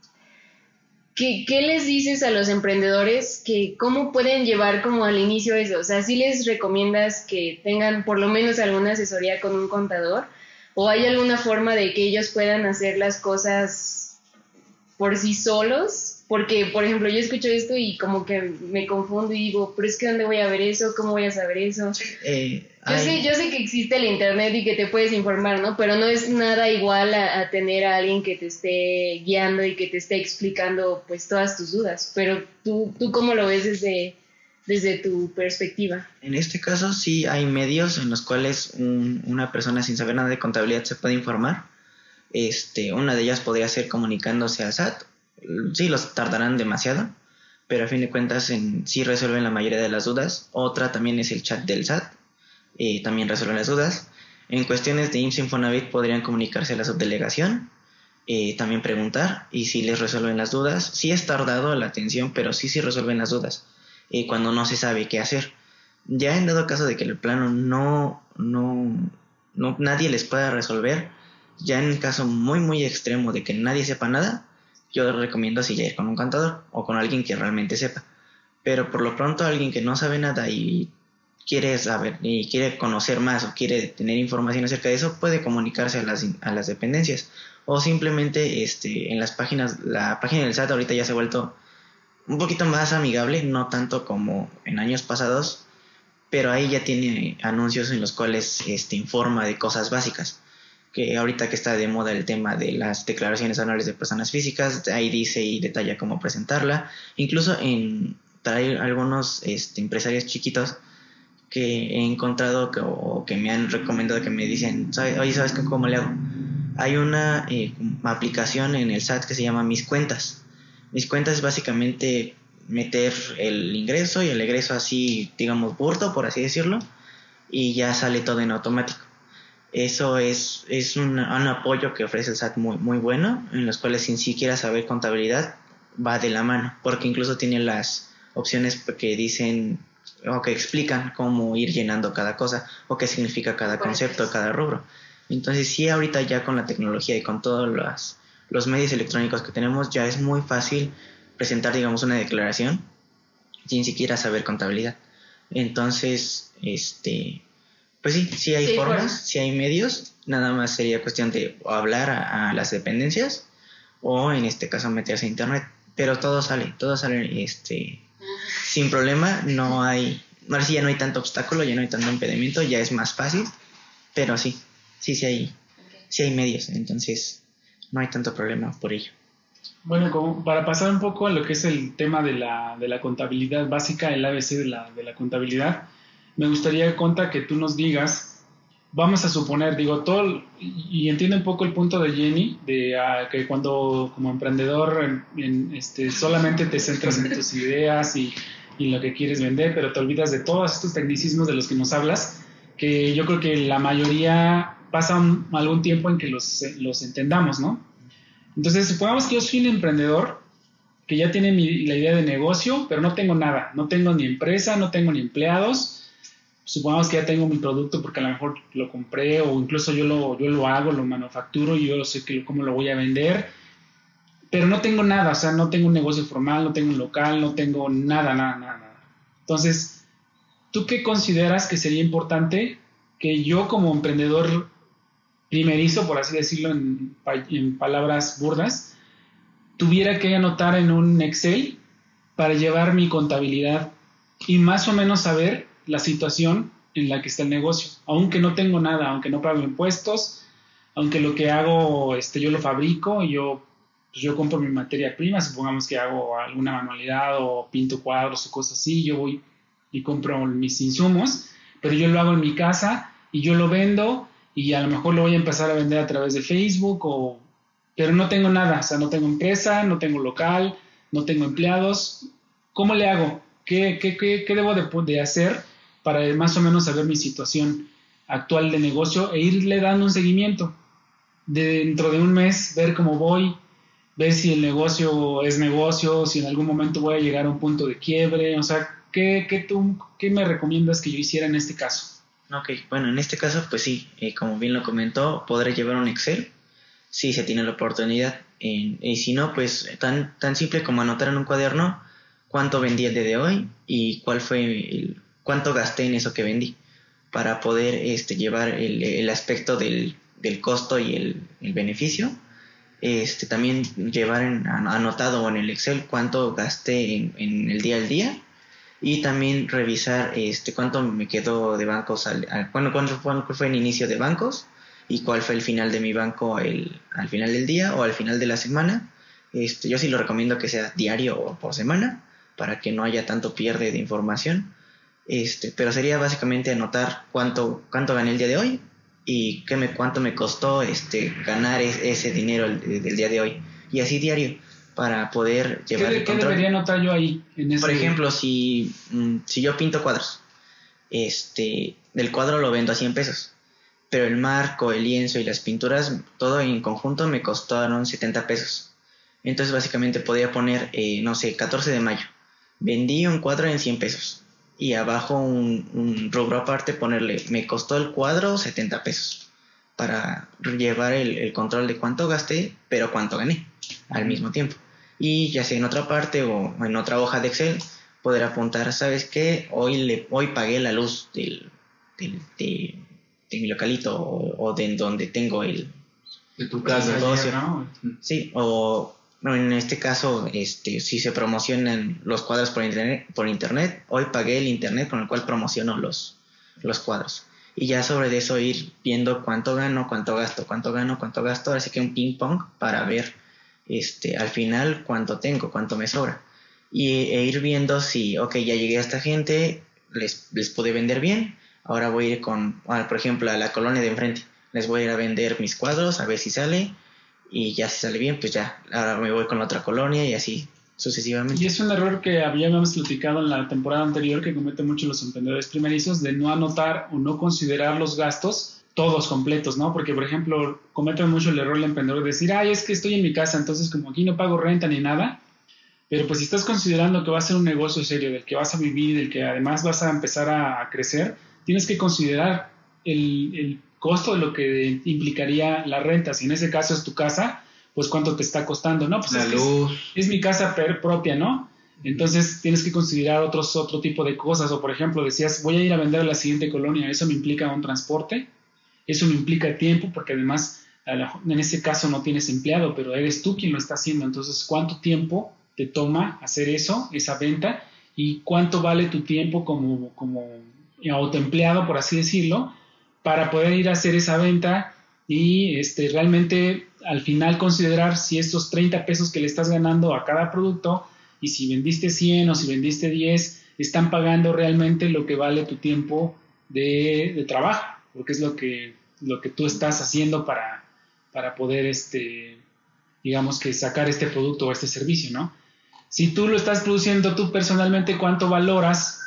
A: qué, qué les dices a los emprendedores que cómo pueden llevar como al inicio eso? O sea, ¿sí les recomiendas que tengan por lo menos alguna asesoría con un contador? ¿O hay alguna forma de que ellos puedan hacer las cosas por sí solos? Porque, por ejemplo, yo escucho esto y como que me confundo y digo, pero es que ¿dónde voy a ver eso? ¿Cómo voy a saber eso?
E: Eh,
A: Yo
E: hay-
A: sé, yo sé que existe el internet y que te puedes informar, ¿no? Pero no es nada igual a, a tener a alguien que te esté guiando y que te esté explicando pues todas tus dudas. Pero tú, tú ¿cómo lo ves desde, desde tu perspectiva?
E: En este caso sí hay medios en los cuales un- una persona sin saber nada de contabilidad se puede informar. Este, una de ellas podría ser comunicándose al S A T. Sí, los tardarán demasiado, pero a fin de cuentas en, sí resuelven la mayoría de las dudas. Otra también es el chat del S A T, eh, también resuelven las dudas. En cuestiones de I M S S Infonavit podrían comunicarse a la subdelegación, eh, también preguntar y si les resuelven las dudas. Sí es tardado la atención, pero sí, sí resuelven las dudas eh, cuando no se sabe qué hacer. Ya en dado caso de que el plano no, no, no nadie les pueda resolver, ya en caso muy muy extremo de que nadie sepa nada, yo recomiendo así ya ir con un contador o con alguien que realmente sepa. Pero por lo pronto alguien que no sabe nada y quiere saber y quiere conocer más o quiere tener información acerca de eso, puede comunicarse a las, a las dependencias o simplemente este, en las páginas, la página del S A T ahorita ya se ha vuelto un poquito más amigable, no tanto como en años pasados, pero ahí ya tiene anuncios en los cuales este, informa de cosas básicas. Que ahorita que está de moda el tema de las declaraciones anuales de personas físicas, ahí dice y detalla cómo presentarla. Incluso en trae algunos este, empresarios chiquitos que he encontrado que, o que me han recomendado, que me dicen, oye, ¿sabes cómo le hago? Hay una eh, aplicación en el S A T que se llama Mis Cuentas. Mis Cuentas es básicamente meter el ingreso y el egreso así, digamos, burdo, por así decirlo, y ya sale todo en automático. Eso es, es un, un apoyo que ofrece el S A T muy, muy bueno, en los cuales sin siquiera saber contabilidad va de la mano, porque incluso tiene las opciones que dicen o que explican cómo ir llenando cada cosa o qué significa cada concepto, cada rubro. Entonces sí, ahorita ya con la tecnología y con todos los, los medios electrónicos que tenemos, ya es muy fácil presentar, digamos, una declaración sin siquiera saber contabilidad. Entonces, este... pues sí, sí hay
A: Sí,
E: formas,
A: bueno.
E: sí hay medios, nada más sería cuestión de hablar a, a las dependencias o en este caso meterse a internet, pero todo sale, todo sale este, sin problema, no hay, ahora sí ya no hay tanto obstáculo, ya no hay tanto impedimento, ya es más fácil, pero sí, sí, sí hay, sí hay medios, entonces no hay tanto problema por ello.
C: Bueno, como para pasar un poco a lo que es el tema de la, de la contabilidad básica, el A B C de la, de la contabilidad, me gustaría, Conta, que tú nos digas, vamos a suponer, digo, todo, y entiendo un poco el punto de Jenny, de uh, que cuando como emprendedor en, en, este, solamente te centras en tus ideas y, y lo que quieres vender, pero te olvidas de todos estos tecnicismos de los que nos hablas, que yo creo que la mayoría pasa un, algún tiempo en que los, los entendamos, ¿no? Entonces, supongamos que yo soy un emprendedor que ya tiene mi, la idea de negocio, pero no tengo nada, no tengo ni empresa, no tengo ni empleados. Supongamos que ya tengo mi producto porque a lo mejor lo compré o incluso yo lo, yo lo hago, lo manufacturo y yo sé que, cómo lo voy a vender, pero no tengo nada, o sea, no tengo un negocio formal, no tengo un local, no tengo nada, nada, nada, nada. Entonces, ¿tú qué consideras que sería importante que yo como emprendedor primerizo, por así decirlo en, en palabras burdas, tuviera que anotar en un Excel para llevar mi contabilidad y más o menos saber la situación en la que está el negocio, aunque no tengo nada, aunque no pago impuestos, aunque lo que hago este, yo lo fabrico y yo, pues yo compro mi materia prima, supongamos que hago alguna manualidad o pinto cuadros o cosas así, yo voy y compro mis insumos, pero yo lo hago en mi casa y yo lo vendo y a lo mejor lo voy a empezar a vender a través de Facebook, o, pero no tengo nada, o sea, no tengo empresa, no tengo local, no tengo empleados. ¿Cómo le hago? ¿Qué, qué, qué, qué debo de, de hacer para más o menos saber mi situación actual de negocio e irle dando un seguimiento? De dentro de un mes, ver cómo voy, ver si el negocio es negocio, si en algún momento voy a llegar a un punto de quiebre. O sea, ¿qué, qué, tú, qué me recomiendas que yo hiciera en este caso?
E: Ok, bueno, en este caso, pues sí, eh, como bien lo comentó, podré llevar un Excel si se tiene la oportunidad. Eh, y si no, pues tan, tan simple como anotar en un cuaderno cuánto vendí el día de hoy y cuál fue el, cuánto gasté en eso que vendí, para poder este, llevar el, el aspecto del, del costo y el, el beneficio. Este, también llevar en, anotado en el Excel cuánto gasté en, en el día al día, y también revisar este, cuánto me quedó de bancos, al, al, cuándo, cuándo, cuándo fue el inicio de bancos y cuál fue el final de mi banco el, al final del día o al final de la semana. Este, yo sí lo recomiendo que sea diario o por semana para que no haya tanto pierde de información. Este, pero sería básicamente anotar cuánto, cuánto gané el día de hoy y qué me, cuánto me costó este, ganar es, ese dinero el, del día de hoy. Y así diario, para poder llevar
C: ¿Qué,
E: el
C: ¿qué
E: control.
C: debería anotar yo ahí? En ese...
E: Por ejemplo, si, si yo pinto cuadros, este, el cuadro lo vendo a cien pesos, pero el marco, el lienzo y las pinturas, todo en conjunto me costaron setenta pesos. Entonces básicamente podría poner, eh, no sé, catorce de mayo. Vendí un cuadro en cien pesos. Y abajo un, un rubro aparte ponerle, me costó el cuadro setenta pesos. Para llevar el, el control de cuánto gasté, pero cuánto gané al mismo tiempo. Y ya sea en otra parte o en otra hoja de Excel, poder apuntar, ¿sabes qué? Hoy, le, hoy pagué la luz del, del, de, de mi localito o, o de donde tengo el...
D: De tu casa,
E: negocio,
C: ¿no?
E: Sí, o... No, en este caso, este, si se promocionan los cuadros por internet, por internet, hoy pagué el internet con el cual promociono los, los cuadros. Y ya sobre eso ir viendo cuánto gano, cuánto gasto, cuánto gano, cuánto gasto. Así que un ping pong para ver este, al final cuánto tengo, cuánto me sobra. Y e ir viendo si, ok, ya llegué a esta gente, les, les pude vender bien. Ahora voy a ir con, por ejemplo, a la colonia de enfrente. Les voy a ir a vender mis cuadros, a ver si sale. Y ya si sale bien, pues ya, ahora me voy con la otra colonia y así sucesivamente.
C: Y es un error que habíamos platicado en la temporada anterior que cometen muchos los emprendedores primerizos, de no anotar o no considerar los gastos todos completos, ¿no? Porque, por ejemplo, cometen mucho el error el emprendedor de decir, ay, es que estoy en mi casa, entonces como aquí no pago renta ni nada. Pero pues si estás considerando que va a ser un negocio serio, del que vas a vivir, del que además vas a empezar a, a crecer, tienes que considerar el, el costo de lo que implicaría la renta. Si en ese caso es tu casa, pues cuánto te está costando, ¿no? Pues
D: la
C: es,
D: luz.
C: Es, es mi casa per propia, ¿no? Entonces tienes que considerar otros, otro tipo de cosas. O por ejemplo, decías, voy a ir a vender a la siguiente colonia, eso me implica un transporte, eso me implica tiempo, porque además en ese caso no tienes empleado, pero eres tú quien lo está haciendo. Entonces, ¿cuánto tiempo te toma hacer eso, esa venta? ¿Y cuánto vale tu tiempo como, como autoempleado, por así decirlo, para poder ir a hacer esa venta y este, realmente al final considerar si estos treinta pesos que le estás ganando a cada producto, y si vendiste cien o si vendiste diez, están pagando realmente lo que vale tu tiempo de, de trabajo, porque es lo que, lo que tú estás haciendo para, para poder, este, digamos que sacar este producto o este servicio, ¿no? Si tú lo estás produciendo tú personalmente, ¿cuánto valoras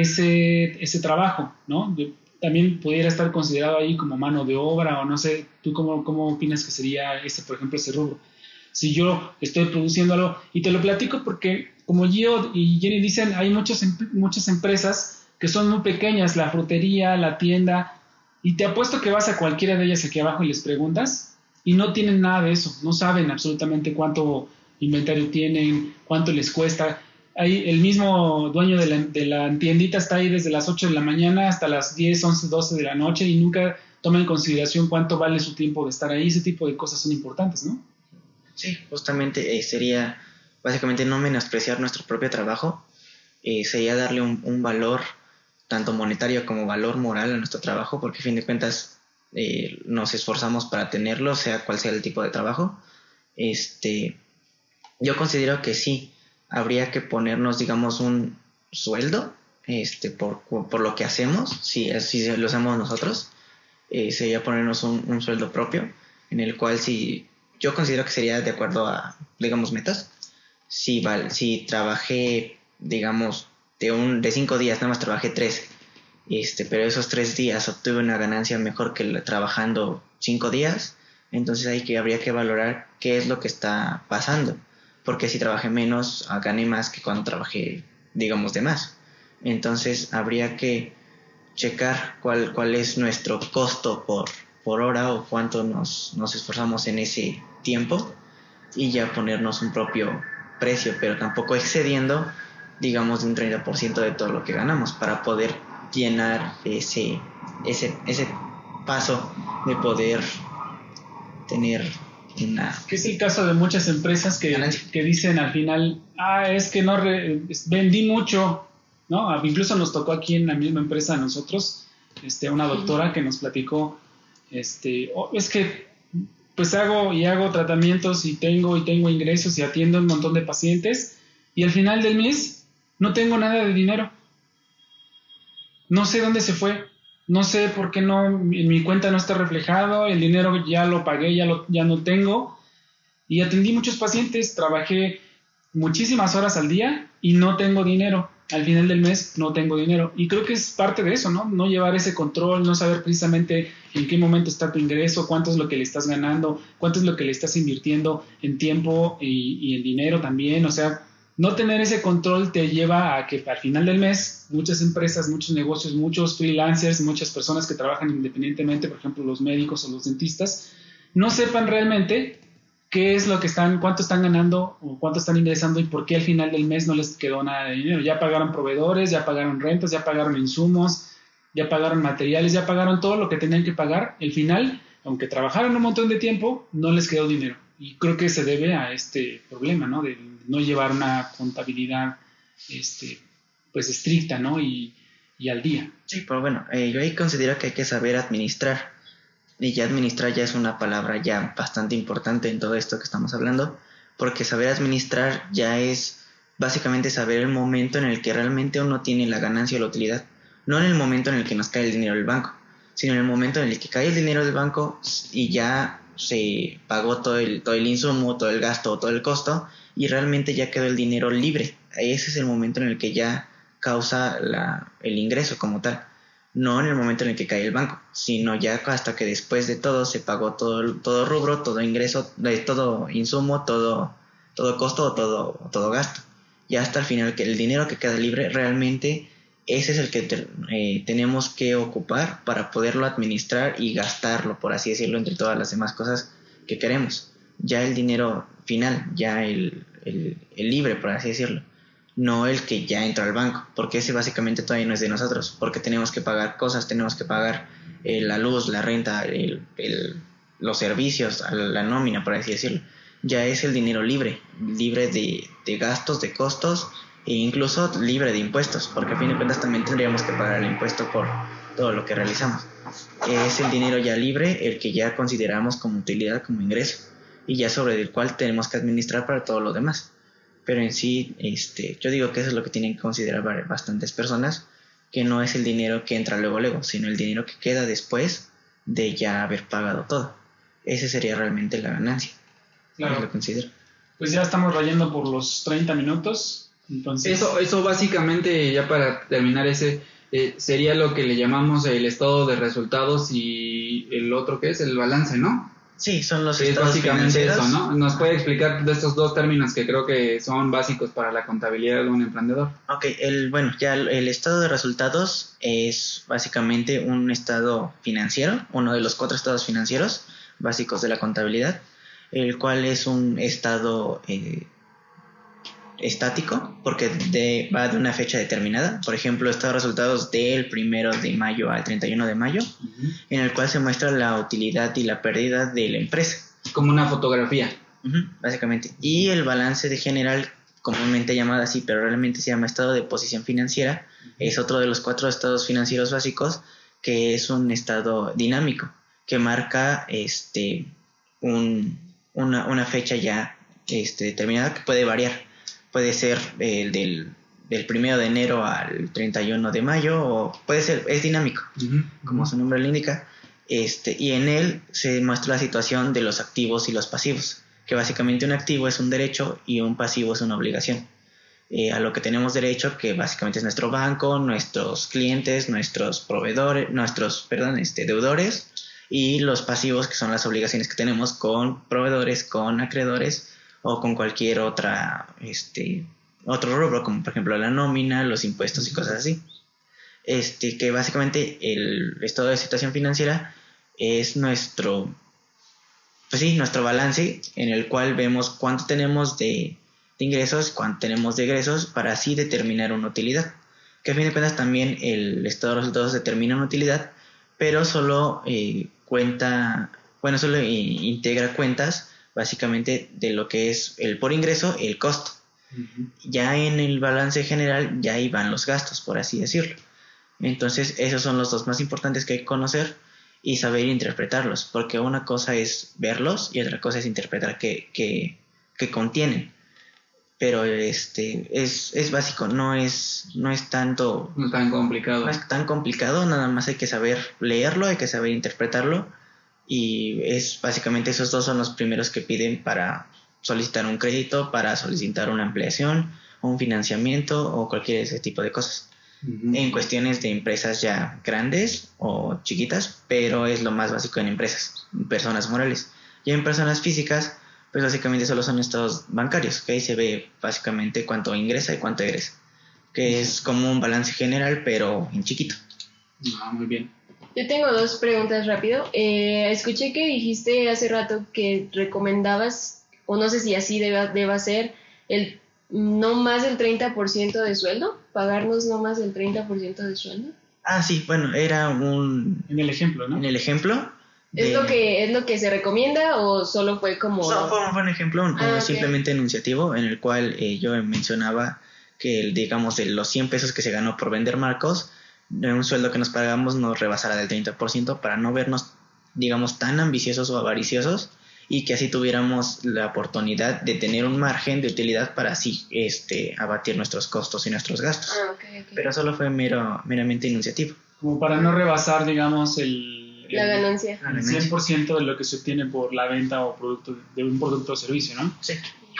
C: ese, ese trabajo, ¿no? También pudiera estar considerado ahí como mano de obra, o no sé, ¿tú cómo, cómo opinas que sería ese, por ejemplo, ese rubro? Si yo estoy produciendo algo, y te lo platico porque como Gio y Jenny dicen, hay muchas, muchas empresas que son muy pequeñas, la frutería, la tienda, y te apuesto que vas a cualquiera de ellas aquí abajo y les preguntas, y no tienen nada de eso, no saben absolutamente cuánto inventario tienen, cuánto les cuesta. Ahí el mismo dueño de la, de la tiendita está ahí desde las ocho de la mañana hasta las diez, once, doce de la noche y nunca toma en consideración cuánto vale su tiempo de estar ahí. Ese tipo de cosas son importantes, ¿no?
E: Sí, justamente eh, sería básicamente no menospreciar nuestro propio trabajo, eh, sería darle un, un valor tanto monetario como valor moral a nuestro trabajo, porque a fin de cuentas eh, nos esforzamos para tenerlo, sea cual sea el tipo de trabajo. Este, yo considero que sí, habría que ponernos, digamos, un sueldo este, por, por lo que hacemos, si, si lo hacemos nosotros, eh, sería ponernos un, un sueldo propio, en el cual si yo considero que sería de acuerdo a, digamos, metas. Si, val, si trabajé, digamos, de, un, de cinco días, nada más trabajé tres, este, pero esos tres días obtuve una ganancia mejor que la, trabajando cinco días, entonces ahí que habría que valorar qué es lo que está pasando. Porque si trabajé menos, gané más que cuando trabajé, digamos, de más. Entonces habría que checar cuál, cuál es nuestro costo por, por hora o cuánto nos, nos esforzamos en ese tiempo y ya ponernos un propio precio, pero tampoco excediendo, digamos, de un treinta por ciento de todo lo que ganamos para poder llenar ese, ese, ese paso de poder tener una...
C: Que es el caso de muchas empresas que, que dicen al final, ah, es que no re, vendí mucho, ¿no? Incluso nos tocó aquí en la misma empresa a nosotros, este, una doctora que nos platicó, este, oh, es que pues hago y hago tratamientos y tengo y tengo ingresos y atiendo a un montón de pacientes y al final del mes no tengo nada de dinero. No sé dónde se fue, no sé por qué no, en mi cuenta no está reflejado, el dinero ya lo pagué, ya, lo, ya no tengo. Y atendí muchos pacientes, trabajé muchísimas horas al día y no tengo dinero. Al final del mes no tengo dinero. Y creo que es parte de eso, ¿no? No llevar ese control, no saber precisamente en qué momento está tu ingreso, cuánto es lo que le estás ganando, cuánto es lo que le estás invirtiendo en tiempo y, y en dinero también. O sea, no tener ese control te lleva a que al final del mes muchas empresas, muchos negocios, muchos freelancers, muchas personas que trabajan independientemente, por ejemplo los médicos o los dentistas, no sepan realmente qué es lo que están, cuánto están ganando o cuánto están ingresando y por qué al final del mes no les quedó nada de dinero. Ya pagaron proveedores, ya pagaron rentas, ya pagaron insumos, ya pagaron materiales, ya pagaron todo lo que tenían que pagar. Al final, aunque trabajaron un montón de tiempo, no les quedó dinero. Y creo que se debe a este problema, ¿no? De no llevar una contabilidad este, pues estricta, ¿no? Y, y al día.
E: Sí, pero bueno, eh, yo ahí considero que hay que saber administrar. Y ya administrar ya es una palabra ya bastante importante en todo esto que estamos hablando, porque saber administrar ya es básicamente saber el momento en el que realmente uno tiene la ganancia o la utilidad, no en el momento en el que nos cae el dinero del banco, sino en el momento en el que cae el dinero del banco y ya se pagó todo el, todo el insumo, todo el gasto, todo el costo, y realmente ya quedó el dinero libre. Ese es el momento en el que ya causa la, el ingreso como tal. No en el momento en el que cae el banco, sino ya hasta que después de todo se pagó todo, todo rubro, todo ingreso, todo insumo, todo, todo costo o todo, todo gasto. Ya hasta el final, que el dinero que queda libre, realmente ese es el que te, eh, tenemos que ocupar para poderlo administrar y gastarlo, por así decirlo, entre todas las demás cosas que queremos. Ya el dinero final, ya el, el, el libre, por así decirlo. No el que ya entra al banco, porque ese básicamente todavía no es de nosotros, porque tenemos que pagar cosas, tenemos que pagar eh, la luz, la renta, el, el, los servicios, la nómina, por así decirlo. Ya es el dinero libre, libre de, de gastos, de costos e incluso libre de impuestos, porque a fin de cuentas también tendríamos que pagar el impuesto por todo lo que realizamos. Es el dinero ya libre el que ya consideramos como utilidad, como ingreso, y ya sobre el cual tenemos que administrar para todo lo demás. Pero en sí, este, yo digo que eso es lo que tienen que considerar bastantes personas, que no es el dinero que entra luego luego, sino el dinero que queda después de ya haber pagado todo. Ese sería realmente la ganancia.
C: Claro.
E: Lo considero.
C: Pues ya estamos rayando por los treinta minutos. Entonces...
D: Eso, eso básicamente, ya para terminar ese, eh, sería lo que le llamamos el estado de resultados y el otro que es el balance, ¿no?
E: Sí, son los
D: sí,
E: estados
D: básicamente
E: financieros.
D: eso, ¿no? ¿Nos puede explicar de estos dos términos que creo que son básicos para la contabilidad de un emprendedor?
E: Ok, el, bueno, ya el, el estado de resultados es básicamente un estado financiero, uno de los cuatro estados financieros básicos de la contabilidad, el cual es un estado eh, estático, porque de, va de una fecha determinada. Por ejemplo, estado de resultados del primero de mayo al treinta y uno de mayo, uh-huh. en el cual se muestra la utilidad y la pérdida de la empresa.
D: Como una fotografía.
E: Uh-huh, básicamente. Y el balance de general, comúnmente llamado así, pero realmente se llama estado de posición financiera, uh-huh. es otro de los cuatro estados financieros básicos, que es un estado dinámico, que marca este un, una, una fecha ya este, determinada, que puede variar. Puede ser el del, del primero de enero al treinta y uno de mayo, o puede ser, es dinámico, uh-huh. como su nombre lo indica, este, y en él se muestra la situación de los activos y los pasivos, que básicamente un activo es un derecho y un pasivo es una obligación. Eh, a lo que tenemos derecho, que básicamente es nuestro banco, nuestros clientes, nuestros proveedores, nuestros, perdón, este, deudores, y los pasivos, que son las obligaciones que tenemos con proveedores, con acreedores, o con cualquier otra este otro rubro, como por ejemplo la nómina, los impuestos y cosas así. Este que básicamente el estado de situación financiera es nuestro pues sí, nuestro balance, en el cual vemos cuánto tenemos de, de ingresos, cuánto tenemos de egresos, para así determinar una utilidad. Que a fin de cuentas también el estado de resultados determina una utilidad, pero solo eh, cuenta bueno, solo integra cuentas básicamente de lo que es el por ingreso y el costo. Uh-huh. Ya en el balance general ya ahí van los gastos, por así decirlo. Entonces esos son los dos más importantes que hay que conocer y saber interpretarlos, porque una cosa es verlos y otra cosa es interpretar qué, qué, qué contienen. Pero este es, es básico, no es, no es tanto...
D: No es tan complicado.
E: No es tan complicado, nada más hay que saber leerlo, hay que saber interpretarlo. Y es básicamente esos dos son los primeros que piden para solicitar un crédito, para solicitar una ampliación, un financiamiento o cualquier ese tipo de cosas. Uh-huh. En cuestiones de empresas ya grandes o chiquitas, pero es lo más básico en empresas, personas morales. Y en personas físicas, pues básicamente solo son estados bancarios, que ahí se ve básicamente cuánto ingresa y cuánto egresa, que es como un balance general, pero en chiquito.
D: Ah, muy bien.
A: Yo tengo dos preguntas rápido. Eh, escuché que dijiste hace rato que recomendabas, o no sé si así deba, deba ser, el no más del treinta por ciento de sueldo, pagarnos no más del treinta por ciento de sueldo.
E: Ah, sí, bueno, era un...
C: En el ejemplo, ¿no?
E: En el ejemplo.
A: ¿Es, de... lo que, ¿Es lo que se recomienda o solo fue como...?
E: Solo fue, fue un ejemplo, un,
A: ah,
E: simplemente
A: okay.
E: enunciativo, en el cual eh, yo mencionaba que, digamos, de los cien pesos que se ganó por vender marcos, de un sueldo que nos pagamos nos rebasara del treinta por ciento para no vernos, digamos, tan ambiciosos o avariciosos y que así tuviéramos la oportunidad de tener un margen de utilidad para así este, abatir nuestros costos y nuestros gastos.
A: Ah, okay, okay.
E: Pero solo fue mero, meramente enunciativo.
C: Como para no rebasar, digamos, el...
A: La
C: el,
A: ganancia.
C: El cien por ciento de lo que se obtiene por la venta o producto de un producto o servicio, ¿no?
E: Sí.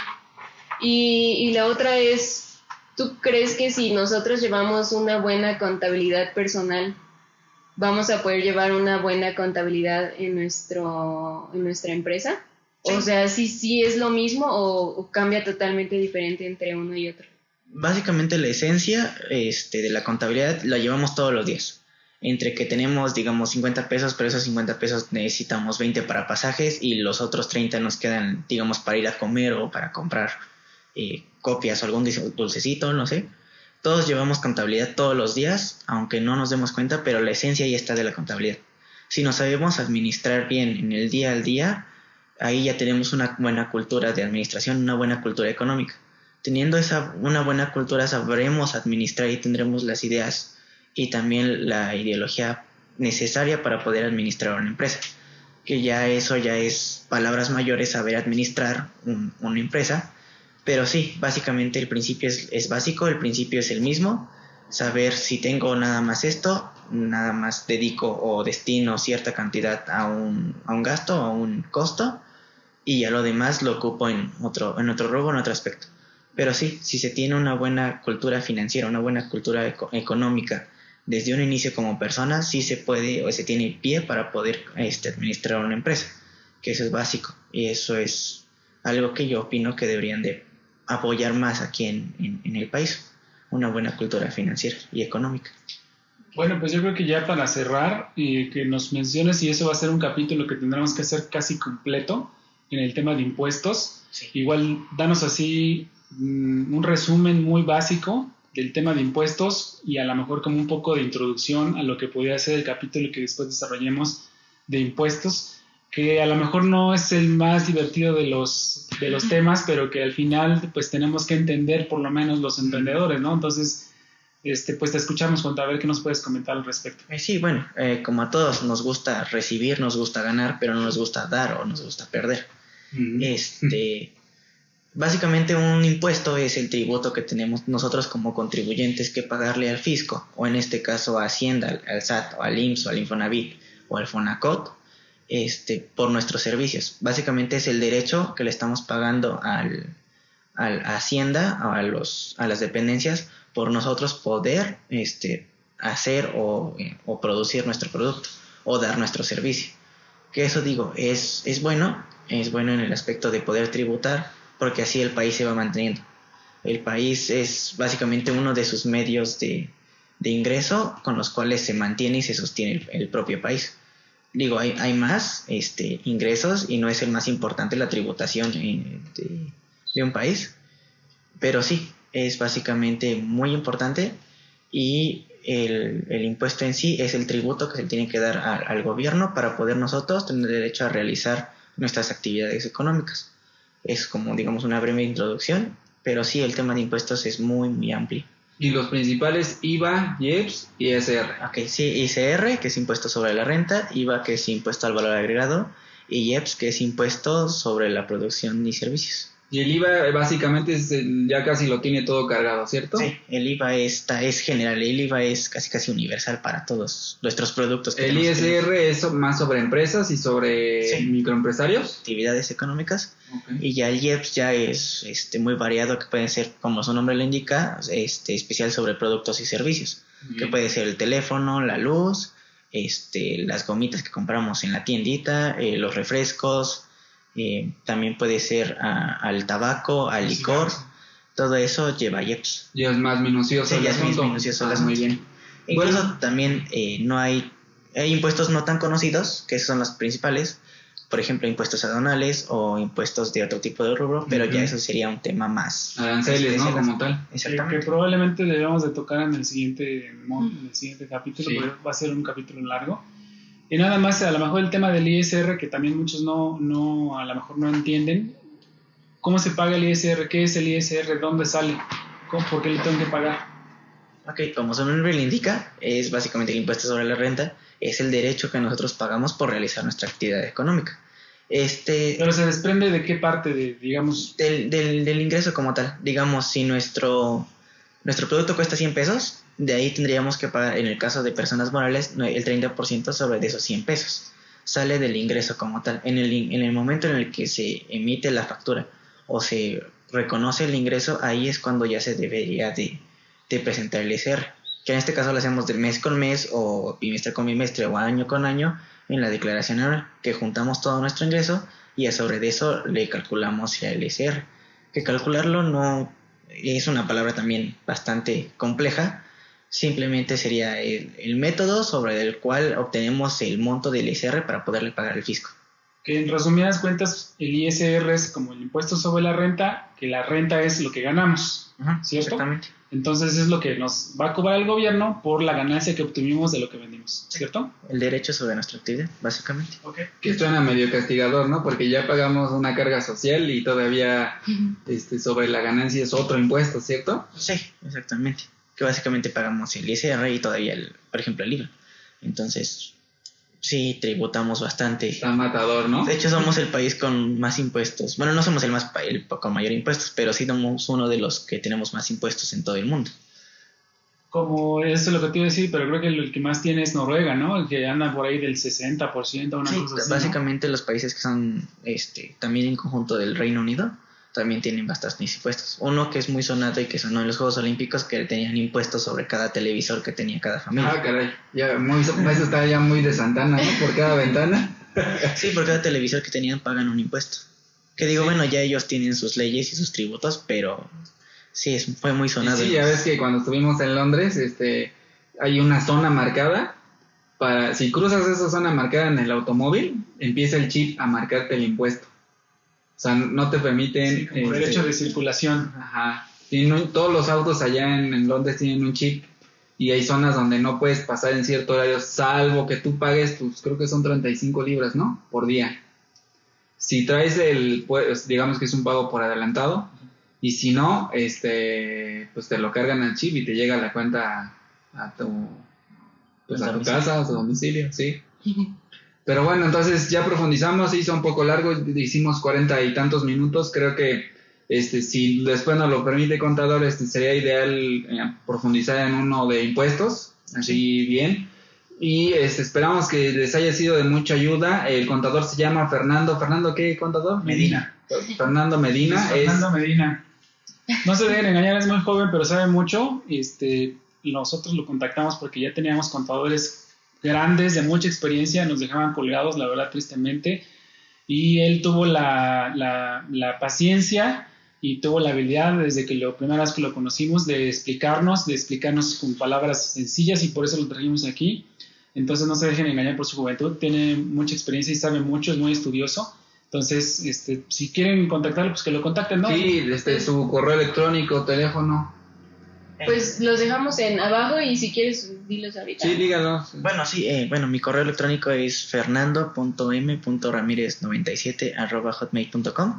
A: Y, y la otra es... ¿Tú crees que si nosotros llevamos una buena contabilidad personal, vamos a poder llevar una buena contabilidad en nuestro en nuestra empresa? Sí. O sea, ¿sí, sí es lo mismo o, o cambia totalmente diferente entre uno y otro?
E: Básicamente la esencia este, de la contabilidad la llevamos todos los días. Entre que tenemos, digamos, cincuenta pesos, pero esos cincuenta pesos necesitamos veinte para pasajes y los otros treinta nos quedan, digamos, para ir a comer o para comprar Eh, copias o algún dulcecito, no sé. Todos llevamos contabilidad todos los días, aunque no nos demos cuenta, pero la esencia ya está de la contabilidad. Si nos sabemos administrar bien en el día al día, ahí ya tenemos una buena cultura de administración, una buena cultura económica. Teniendo esa una buena cultura sabremos administrar y tendremos las ideas y también la ideología necesaria para poder administrar una empresa. Que ya eso ya es palabras mayores, saber administrar un, una empresa. Pero sí, básicamente el principio es, es básico, el principio es el mismo, saber si tengo nada más esto, nada más dedico o destino cierta cantidad a un, a un gasto, a un costo, y ya lo demás lo ocupo en otro, en otro rubro, en otro aspecto. Pero sí, si se tiene una buena cultura financiera, una buena cultura eco- económica desde un inicio como persona, sí se puede o se tiene pie para poder este, administrar una empresa, que eso es básico, y eso es algo que yo opino que deberían de apoyar más aquí en, en, en el país, una buena cultura financiera y económica.
C: Bueno, pues yo creo que ya para cerrar, eh, que nos menciones, y eso va a ser un capítulo que tendremos que hacer casi completo en el tema de impuestos.
E: Sí.
C: Igual, danos así mm, un resumen muy básico del tema de impuestos y a lo mejor como un poco de introducción a lo que podría ser el capítulo que después desarrollemos de impuestos, que a lo mejor no es el más divertido de los, de los temas, pero que al final pues tenemos que entender por lo menos los emprendedores, ¿no? Entonces, este, pues te escuchamos, Juan, a ver qué nos puedes comentar al respecto.
E: Eh, sí, bueno, eh, como a todos nos gusta recibir, nos gusta ganar, pero no nos gusta dar o nos gusta perder. Uh-huh. Este, básicamente un impuesto es el tributo que tenemos nosotros como contribuyentes que pagarle al fisco, o en este caso a Hacienda, al, al S A T, o al I M S S, o al Infonavit, o al Fonacot, Este, por nuestros servicios. Básicamente es el derecho que le estamos pagando al, al a Hacienda, a, los, a las dependencias, por nosotros poder este, hacer o, eh, o producir nuestro producto o dar nuestro servicio. Que eso digo, es, es bueno, es bueno en el aspecto de poder tributar, porque así el país se va manteniendo. El país es básicamente uno de sus medios de, de ingreso con los cuales se mantiene y se sostiene el, el propio país. Digo, hay, hay más este, ingresos y no es el más importante la tributación de, de un país, pero sí, es básicamente muy importante y el, el impuesto en sí es el tributo que se tiene que dar a, al gobierno para poder nosotros tener derecho a realizar nuestras actividades económicas. Es como, digamos, una breve introducción, pero sí, el tema de impuestos es muy, muy amplio.
D: Y los principales I V A, I E P S y I S R.
E: Ok, sí, I C R, que es impuesto sobre la renta, I V A, que es impuesto al valor agregado, y I E P S, que es impuesto sobre la producción y servicios.
D: Y el I V A básicamente es, ya casi lo tiene todo cargado, ¿cierto?
E: Sí, el I V A está, es general, el I V A es casi casi universal para todos nuestros productos. Que
D: el I S R es más sobre empresas y sobre sí. microempresarios.
E: Actividades económicas.
D: Okay.
E: Y ya el I E P S ya es este, muy variado, que pueden ser, como su nombre lo indica, este, especial sobre productos y servicios. Bien. Que puede ser el teléfono, la luz, este, las gomitas que compramos en la tiendita, eh, los refrescos. Eh, también puede ser a, al tabaco, al licor, sí, todo eso lleva I E P S.
D: Ya es más minucioso.
E: Sí, ya es más minucioso.
D: Ah, muy bien.
E: Incluso bueno. también eh, no hay, hay impuestos no tan conocidos, que esos son los principales, por ejemplo, impuestos aduanales o impuestos de otro tipo de rubro, pero uh-huh. ya eso sería un tema más...
D: Aranceles, ¿no? Como tal.
C: Exactamente. Que probablemente debemos de tocar en el siguiente, en el siguiente capítulo, sí. porque va a ser un capítulo largo. Y nada más, a lo mejor el tema del I S R, que también muchos no, no, a lo mejor no entienden. ¿Cómo se paga el I S R? ¿Qué es el I S R? ¿Dónde sale? ¿Cómo, ¿Por qué le tengo que pagar?
E: Ok, como su nombre le indica, es básicamente el impuesto sobre la renta. Es el derecho que nosotros pagamos por realizar nuestra actividad económica. Este,
C: Pero se desprende de qué parte, de, digamos...
E: Del, del, del ingreso como tal. Digamos, si nuestro, nuestro producto cuesta cien pesos... De ahí tendríamos que pagar, en el caso de personas morales, el treinta por ciento sobre de esos cien pesos. Sale del ingreso como tal. En el, en el momento en el que se emite la factura o se reconoce el ingreso, ahí es cuando ya se debería de, de presentar el I S R. Que en este caso lo hacemos de mes con mes o bimestre con bimestre o año con año en la declaración anual, que juntamos todo nuestro ingreso y a sobre de eso le calculamos ya el I S R. Que calcularlo no es una palabra también bastante compleja. Simplemente sería el, el método sobre el cual obtenemos el monto del I S R para poderle pagar al fisco.
C: Que en resumidas cuentas, el I S R es como el impuesto sobre la renta, que la renta es lo que ganamos, uh-huh, ¿cierto?
E: Exactamente.
C: Entonces es lo que nos va a cobrar el gobierno por la ganancia que obtuvimos de lo que vendimos, ¿cierto?
E: El derecho sobre nuestra actividad, básicamente.
C: Okay.
D: Que suena medio castigador, ¿no? Porque ya pagamos una carga social y todavía uh-huh. este, sobre la ganancia es otro impuesto, ¿cierto?
E: Sí, exactamente. Que básicamente pagamos el I S R y todavía, el, por ejemplo, el I V A. Entonces, sí, tributamos bastante.
D: Está matador, ¿no?
E: De hecho, somos el país con más impuestos. Bueno, no somos el más el con mayor impuestos, pero sí somos uno de los que tenemos más impuestos en todo el mundo.
C: Como eso es lo que te iba a decir, pero creo que el que más tiene es Noruega, ¿no? El que anda por ahí del sesenta por ciento, una
E: sí,
C: cosa así,
E: básicamente
C: ¿no?
E: Los países que son este también en conjunto del Reino Unido también tienen bastantes impuestos. Uno que es muy sonado y que sonó en los Juegos Olímpicos, que tenían impuestos sobre cada televisor que tenía cada familia.
D: Ah, caray, ya muy, eso está ya muy de Santana, ¿no? Por cada ventana.
E: Sí, por cada televisor que tenían pagan un impuesto. Que digo, sí. Bueno, ya ellos tienen sus leyes y sus tributos, pero sí, es, fue muy sonado.
D: Sí, ya ves que cuando estuvimos en Londres, este, hay una zona marcada. Para, si cruzas esa zona marcada en el automóvil, empieza el chip a marcarte el impuesto. O sea, no te permiten...
C: Sí, como derecho este, de circulación.
D: Ajá. Tienen, todos los autos allá en, en Londres tienen un chip y hay zonas donde no puedes pasar en cierto horario, salvo que tú pagues tus, creo que son treinta y cinco libras, ¿no? Por día. Si traes el, pues, digamos que es un pago por adelantado, y si no, este, pues te lo cargan al chip y te llega la cuenta a tu, pues a tu casa, a tu domicilio, sí. Pero bueno, entonces ya profundizamos, se hizo un poco largo, hicimos cuarenta y tantos minutos, creo que este si después nos lo permite contador, este sería ideal eh, profundizar en uno de impuestos, así bien, y este, esperamos que les haya sido de mucha ayuda. El contador se llama Fernando, ¿Fernando qué contador?
C: Medina.
D: Fernando Medina.
C: Es Fernando es... Medina. No se deben engañar, es muy joven, pero sabe mucho. Este, nosotros lo contactamos porque ya teníamos contadores grandes, de mucha experiencia, nos dejaban colgados, la verdad, tristemente, y él tuvo la, la, la paciencia y tuvo la habilidad, desde que la primera vez que lo conocimos, de explicarnos, de explicarnos con palabras sencillas, y por eso lo trajimos aquí. Entonces no se dejen engañar por su juventud, tiene mucha experiencia y sabe mucho, es muy estudioso. Entonces, este, si quieren contactarlo, pues que lo contacten, ¿no?
D: Sí, este, su correo electrónico, teléfono.
A: Pues los dejamos en abajo y si quieres, dilos ahorita.
D: Sí, díganos.
E: Bueno, sí, eh, bueno, mi correo electrónico es fernando punto m punto ramirez noventa y siete arroba hotmail punto com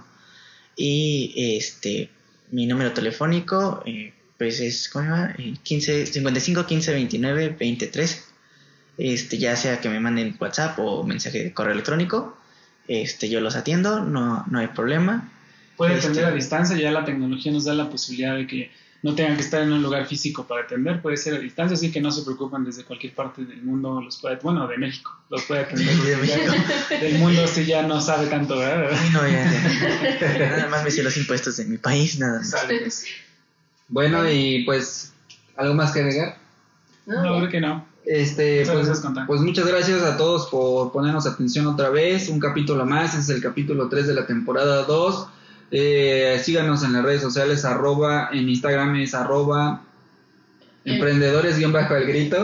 E: y este mi número telefónico eh, pues es ¿cómo se llama? Eh, quince cincuenta y cinco quince veintinueve veintitrés, este ya sea que me manden WhatsApp o mensaje de correo electrónico, este yo los atiendo, no no hay problema.
C: Puede
E: Este-
C: atender a distancia, ya la tecnología nos da la posibilidad de que no tengan que estar en un lugar físico para atender, puede ser a distancia, así que no se preocupen, desde cualquier parte del mundo los puede, bueno, de México, los puede atender.
E: De México.
C: Del mundo sí ya no sabe tanto, ¿verdad?
E: Ay, no, ya, ya. Nada más me sé los impuestos de mi país, nada más.
C: Sale, pues.
D: Bueno, y pues, ¿algo más que agregar?
A: No,
C: No,
A: ya.
C: creo que no.
D: Este,
C: Muchas
D: pues,
C: gracias, Conta.
D: pues muchas gracias a todos por ponernos atención otra vez. Un capítulo más, es el capítulo tres de la temporada dos. Eh, síganos en las redes sociales, arroba, en Instagram es arroba emprendedores guión bajo el grito.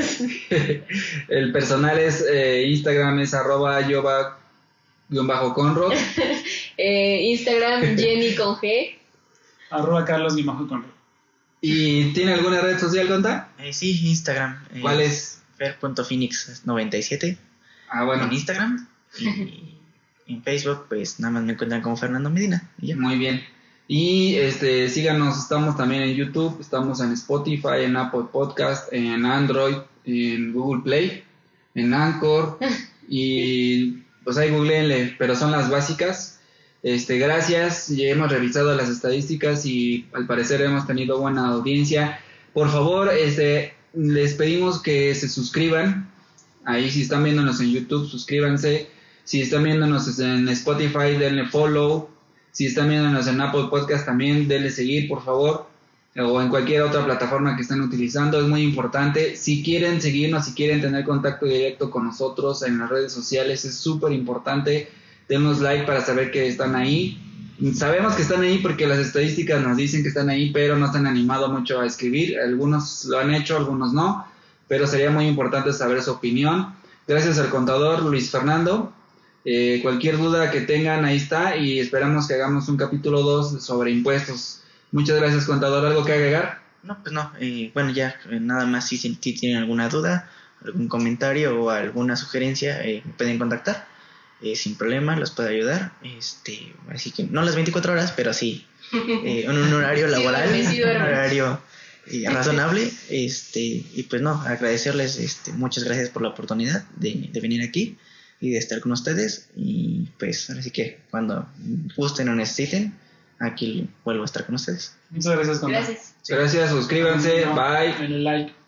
D: El personal es eh, Instagram es arroba yoba guión bajo conrod.
A: Eh, Instagram, Jenny con G.
C: Arroba Carlos Guimajo con
E: Eh,
D: ¿Y tiene alguna red social, Conta?
E: Eh, sí, Instagram. eh,
D: ¿Cuál es?
E: fer punto phoenix noventa y siete
D: Ah, bueno,
E: en Instagram. Y en Facebook, pues nada más me encuentran como Fernando Medina. Y ya.
D: muy bien. Y este, síganos, estamos también en YouTube, estamos en Spotify, en Apple Podcast, en Android, en Google Play, en Anchor y pues ahí googleenle, pero son las básicas. Este, gracias, ya hemos revisado las estadísticas y al parecer hemos tenido buena audiencia. Por favor, este, les pedimos que se suscriban. Ahí si están viéndonos en YouTube, suscríbanse. Si están viéndonos en Spotify, denle follow. Si están viéndonos en Apple Podcast, también denle seguir, por favor. O en cualquier otra plataforma que estén utilizando, es muy importante. Si quieren seguirnos, si quieren tener contacto directo con nosotros en las redes sociales, es súper importante. Denos like para saber que están ahí. Sabemos que están ahí porque las estadísticas nos dicen que están ahí, pero no se han animado mucho a escribir. Algunos lo han hecho, algunos no, pero sería muy importante saber su opinión. Gracias al contador Luis Fernando. Eh, cualquier duda que tengan, ahí está, y esperamos que hagamos un capítulo dos sobre impuestos. Muchas gracias, contador. ¿Algo que agregar?
E: No, pues no. eh, bueno, ya, eh, nada más si, si tienen alguna duda, algún comentario o alguna sugerencia, eh, me pueden contactar. Eh, sin problema, los puedo ayudar. Este, así que no las veinticuatro horas, pero sí eh, en un horario
A: Sí,
E: laboral,
A: duerme, sí,
E: un
A: duerme.
E: horario eh, razonable. Este, y pues no, agradecerles, este, muchas gracias por la oportunidad de, de venir aquí y de estar con ustedes. Y pues ahora sí que cuando gusten o necesiten, aquí vuelvo a estar con ustedes.
C: Muchas gracias, Conta.
A: Gracias.
D: Gracias, suscríbanse, bye.
C: Denle like.